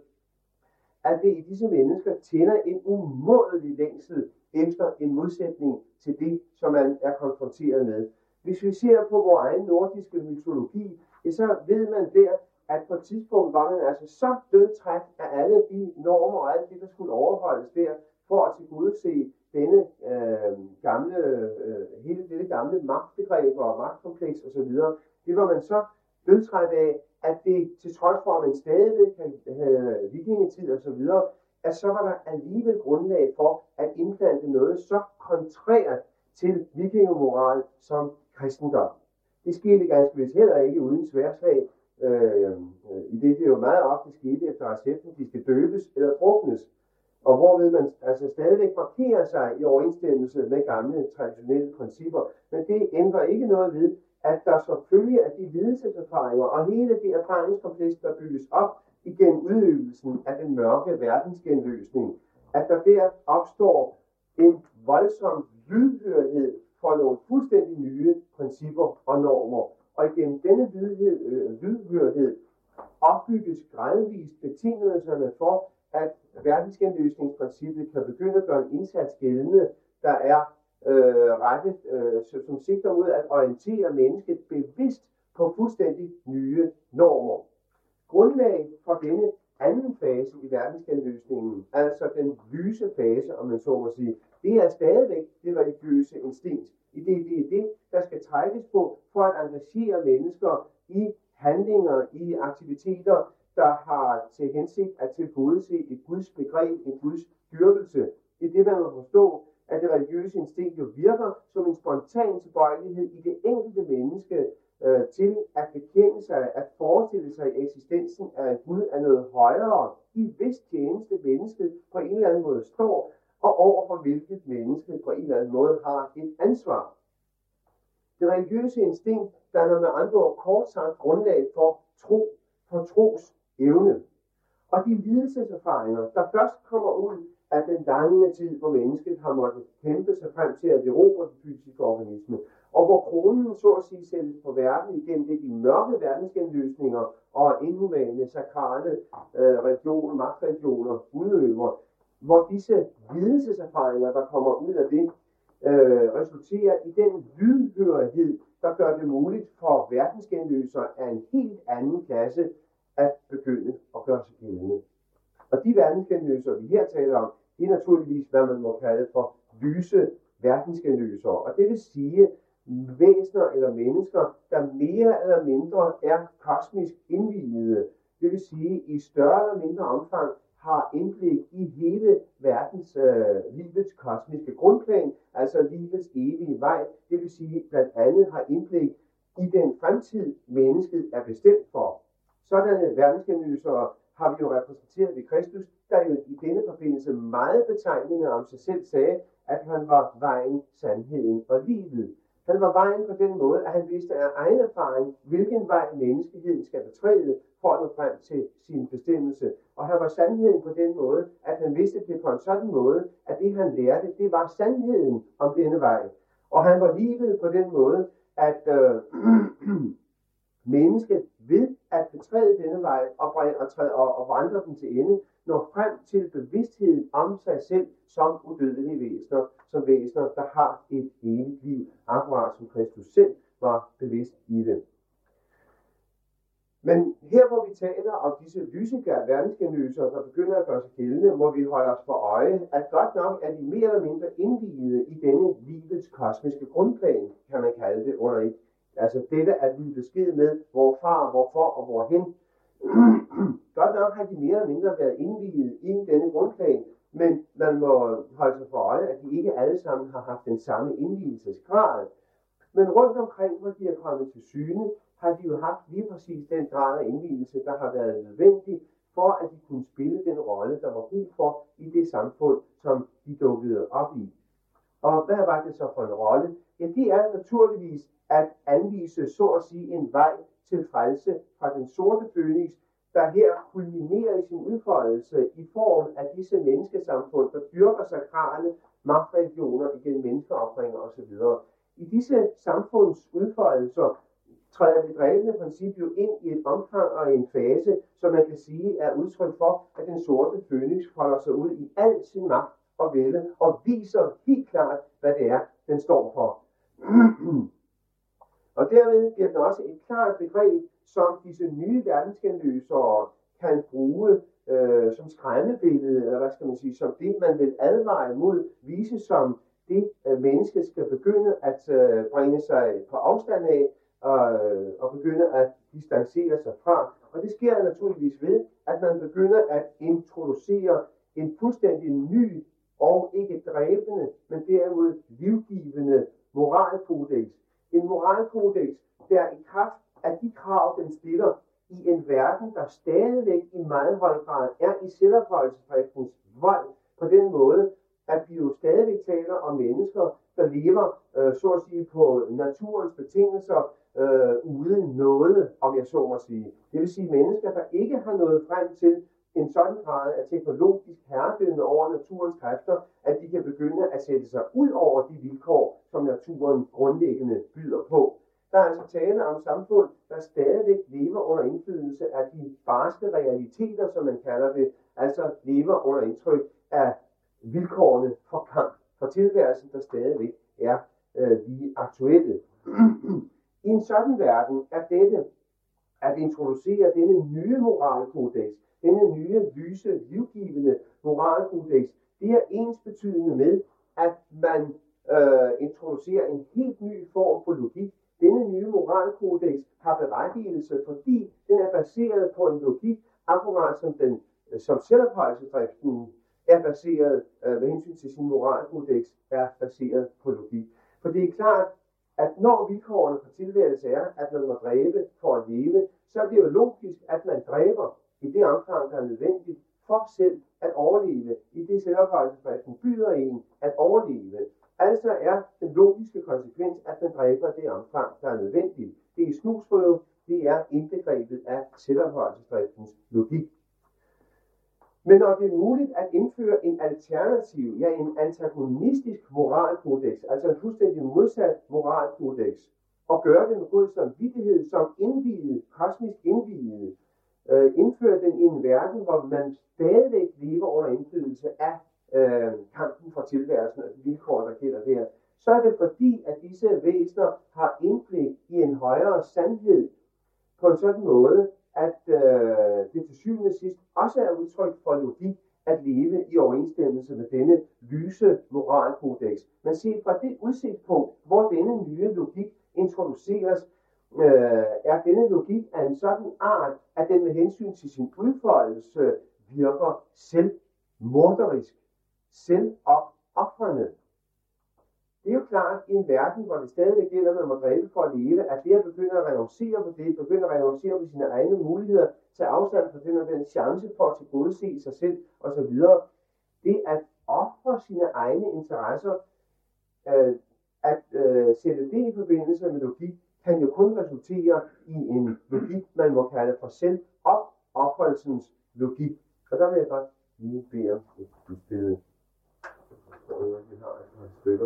at det i disse mennesker tænder en umådelig længsel efter en modsætning til det, som man er konfronteret med. Hvis vi ser på vores egen nordiske mytologi, så ved man der, at på et tidspunkt var man altså så dødtræt af alle de normer og alt det, der skulle overholdes der, for at tilgodese denne øh, gamle, øh, hele dette gamle magtbegreb og magtkompleks osv. Det var man så dødtræt af, at det til trods for, at man stadigvæk havde vikingetid osv., at så var der alligevel grundlag for at indplante noget så kontrært til vikingemoral som kristendom. Det skete ganske vist heller ikke uden sværslag, øh, i det det jo meget ofte skete efter recepten, de skal døbes eller druknes, og hvorved man altså stadigvæk markerer sig i overensstemmelse med gamle traditionelle principper. Men det ændrer ikke noget ved, at der selvfølgelig af de lidelseserfaringer og hele det erfaringskompleks, der bygges op igennem udøvelsen af den mørke verdensgenløsning, at der der opstår en voldsom lydhørhed for nogle fuldstændig nye principper og normer. Og igennem denne lydhed, øh, lydhørhed opbygges gradvist betingelserne for, at verdensgenløsningsprincippet kan begynde at gøre en indsats gældende, der er øh, rettet, øh, som sigter mod at orientere mennesket bevidst på fuldstændig nye normer. Grundlag for denne anden fase i verdensgenløsningen, altså den lyse fase, om man så må sige, det er stadigvæk det religiøse instinkt. I det, det er det, der skal trækkes på for at engagere mennesker i handlinger, i aktiviteter, der har til hensigt at tilgodese et Guds begreb, en Guds dyrkelse. Det er det, man må forstå, at det religiøse instinkt jo virker som en spontan tilbøjelighed i det enkelte menneske øh, til at bekende sig, at forestille sig i eksistensen af at Gud er noget højere, i hvis tjeneste mennesket på en eller anden måde står, og over for hvilket menneske på en eller anden måde har et ansvar. Det religiøse instinkt danner med andre ord kort sagt grundlag for tro, for tros evne. Og de lidelseserfaringer, der først kommer ud af den lange tid, hvor mennesket har måttet kæmpe sig frem til at erobre den fysiske organisme, og hvor kronen så at sige sættes på verden igennem det de mørke verdensgenløsninger og inhumane, sakrale øh, religioner, magtreligioner udøver, hvor disse lidelseserfaringer, der kommer ud af det, øh, resulterer i den lydhørighed, der gør det muligt for verdensgenløsere af en helt anden klasse at begynde at gøre sig gældende. Og de verdensgenløsere, vi her taler om, det er naturligvis, hvad man må kalde for lyse verdensgenløsere. Og det vil sige væsener eller mennesker, der mere eller mindre er kosmisk indviede. Det vil sige, i større eller mindre omfang har indblik i hele verdens øh, livets kosmiske grundplan, altså livets evige vej. Det vil sige, blandt andet har indblik i den fremtid, mennesket er bestemt for. Sådanne verdensgenløsere har vi jo repræsenteret ved Kristus, der jo i denne forbindelse meget betegnende om sig selv sagde, at han var vejen, sandheden og livet. Han var vejen på den måde, at han vidste af egen erfaring, hvilken vej menneskeheden skal betræde for at nå frem til sin bestemmelse. Og han var sandheden på den måde, at han vidste det på en sådan måde, at det han lærte, det var sandheden om denne vej. Og han var livet på den måde, at øh, mennesket ved at betræde denne vej og, og, og, og vandre den til ende, når frem til bevidstheden om sig selv som udødelige væsener, som væsener, der har et evigt liv, akkurat som Kristus selv var bevidst i det. Men her hvor vi taler om disse lysegær verdensgenløsere, der begynder at gøre sig gældende, må vi holde os for øje, at godt nok er de mere eller mindre indviede i denne livets kosmiske grundplan, kan man kalde det under et. Altså dette at vi besked med, hvorfra, hvorfor og hvorhen. Godt nok har de mere eller mindre været indviet i denne grundplan, men man må holde sig for øje, at de ikke alle sammen har haft den samme indvielsesgrad. Men rundt omkring, hvor de er kommet til syne, har de jo haft lige præcis den grad af indvielse, der har været nødvendig for, at de kunne spille den rolle, der var brug for i det samfund, som de dukkede op i. Og hvad var det så for en rolle? Ja, det er naturligvis at anvise, så at sige, en vej til frelse fra den sorte fønix, der her kulminerer i sin udfoldelse i form af disse menneskesamfund, der dyrker sakrale magtreligioner igennem menneskeoffringer osv. I disse samfunds udfoldelser træder det dræbende princip jo ind i et omfang og en fase, som man kan sige er udtryk for, at den sorte fønix folder sig ud i al sin magt og vælde, og viser helt klart, hvad det er, den står for. Og derved bliver den også et klart begreb, som disse nye verdensgenløsere kan bruge øh, som skræmmebillede, eller hvad skal man sige, som det, man vil advare mod, vise som det, øh, mennesket skal begynde at øh, bringe sig på afstand af, og, øh, og begynde at distancere sig fra. Og det sker naturligvis ved, at man begynder at introducere en fuldstændig ny og ikke dræbende, men derimod livgivende moralkodex. En moralkodex, der i kraft af de krav, den stiller i en verden, der stadigvæk i meget høj grad er i selvophøjelsesdriftens vold, på den måde, at vi jo stadigvæk taler om mennesker, der lever, øh, så at sige, på naturens betingelser, øh, uden noget, om jeg så må sige. Det vil sige mennesker, der ikke har nået frem til en sådan grad af teknologisk herredømme over naturens kræfter, at de kan begynde at sætte sig ud over de vilkår, som naturen grundlæggende byder på. Der er altså tale om samfund, der stadigvæk lever under indflydelse af de barske realiteter, som man kalder det, altså lever under indtryk af vilkårene for kamp, for tilværelsen, der stadigvæk er øh, de aktuelle. I en sådan verden er dette, at introducere denne nye moralkodex, denne nye, lyse, livgivende moralkodex, det er ensbetydende med, at man øh, introducerer en helt ny form for logik. Denne nye moralkodex har berettigelse, fordi den er baseret på en logik, akkurat som den som selvophøjelsesdriften er baseret, øh, med hensyn til sin moralkodex, er baseret på logik. For det er klart, at når vilkårene for tilværelse er, at man må dræbe for at leve, så er det jo logisk, at man dræber i det omfang, der er nødvendigt for selv at overleve, i det selvophøjelsesdriften byder en at overleve. Altså er den logiske konsekvens, at man dræber det omfang, der er nødvendigt. Det er snusfornuft, det er indbegrebet af selvophøjelsesdriftens logik. Men når det er muligt at indføre en alternativ, ja en antagonistisk moralkodex, altså en fuldstændig modsat moralkodex, og gøre den med god samvittighed som indviet, kosmisk indviet, øh, indføre den i en verden, hvor man stadigvæk lever under indflydelse af øh, kampen for tilværelsen og de vilkår, der gælder der, så er det fordi, at disse væsener har indblik i en højere sandhed på en sådan måde, at øh, det til syvende og sidst også er udtryk for logik at leve i overensstemmelse med denne lyse moralkodex. Men set fra det udsigtspunkt, hvor denne nye logik introduceres, øh, er denne logik af en sådan art, at den med hensyn til sin udfoldelse virker selvmorderisk, selvopofrende. Det er jo klart, i en verden, hvor det stadigvæk gælder, at man må dræbe for at leve, at det at begynde at renoncere på det, begynde at renoncere på sine egne muligheder, tage afstand fra den og den chance for at tilgodese sig selv osv. Det at ofre sine egne interesser, øh, at øh, sætte det i forbindelse med logik, kan jo kun resultere i en logik, man må kalde for selvopoffrelsens logik. Og der vil jeg godt lige bede om et billede. Vi har et par stykker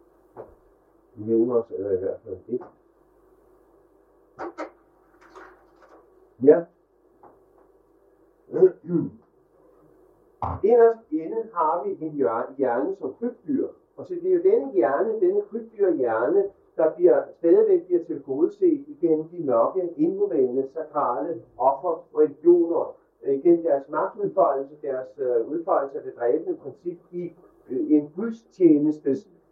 mellem os, eller i hvert fald et. Ja. Inderst inde har vi en hjerne som krybdyr. Og så det er jo denne hjerne, denne krybdyrhjerne, der bliver, stadigvæk bliver tilgodeset igennem de mørke, inhumane, sakrale offer, religioner, igennem deres magtudfoldelse, deres øh, udfoldelse af det dræbende princip i øh, en gudstjenestes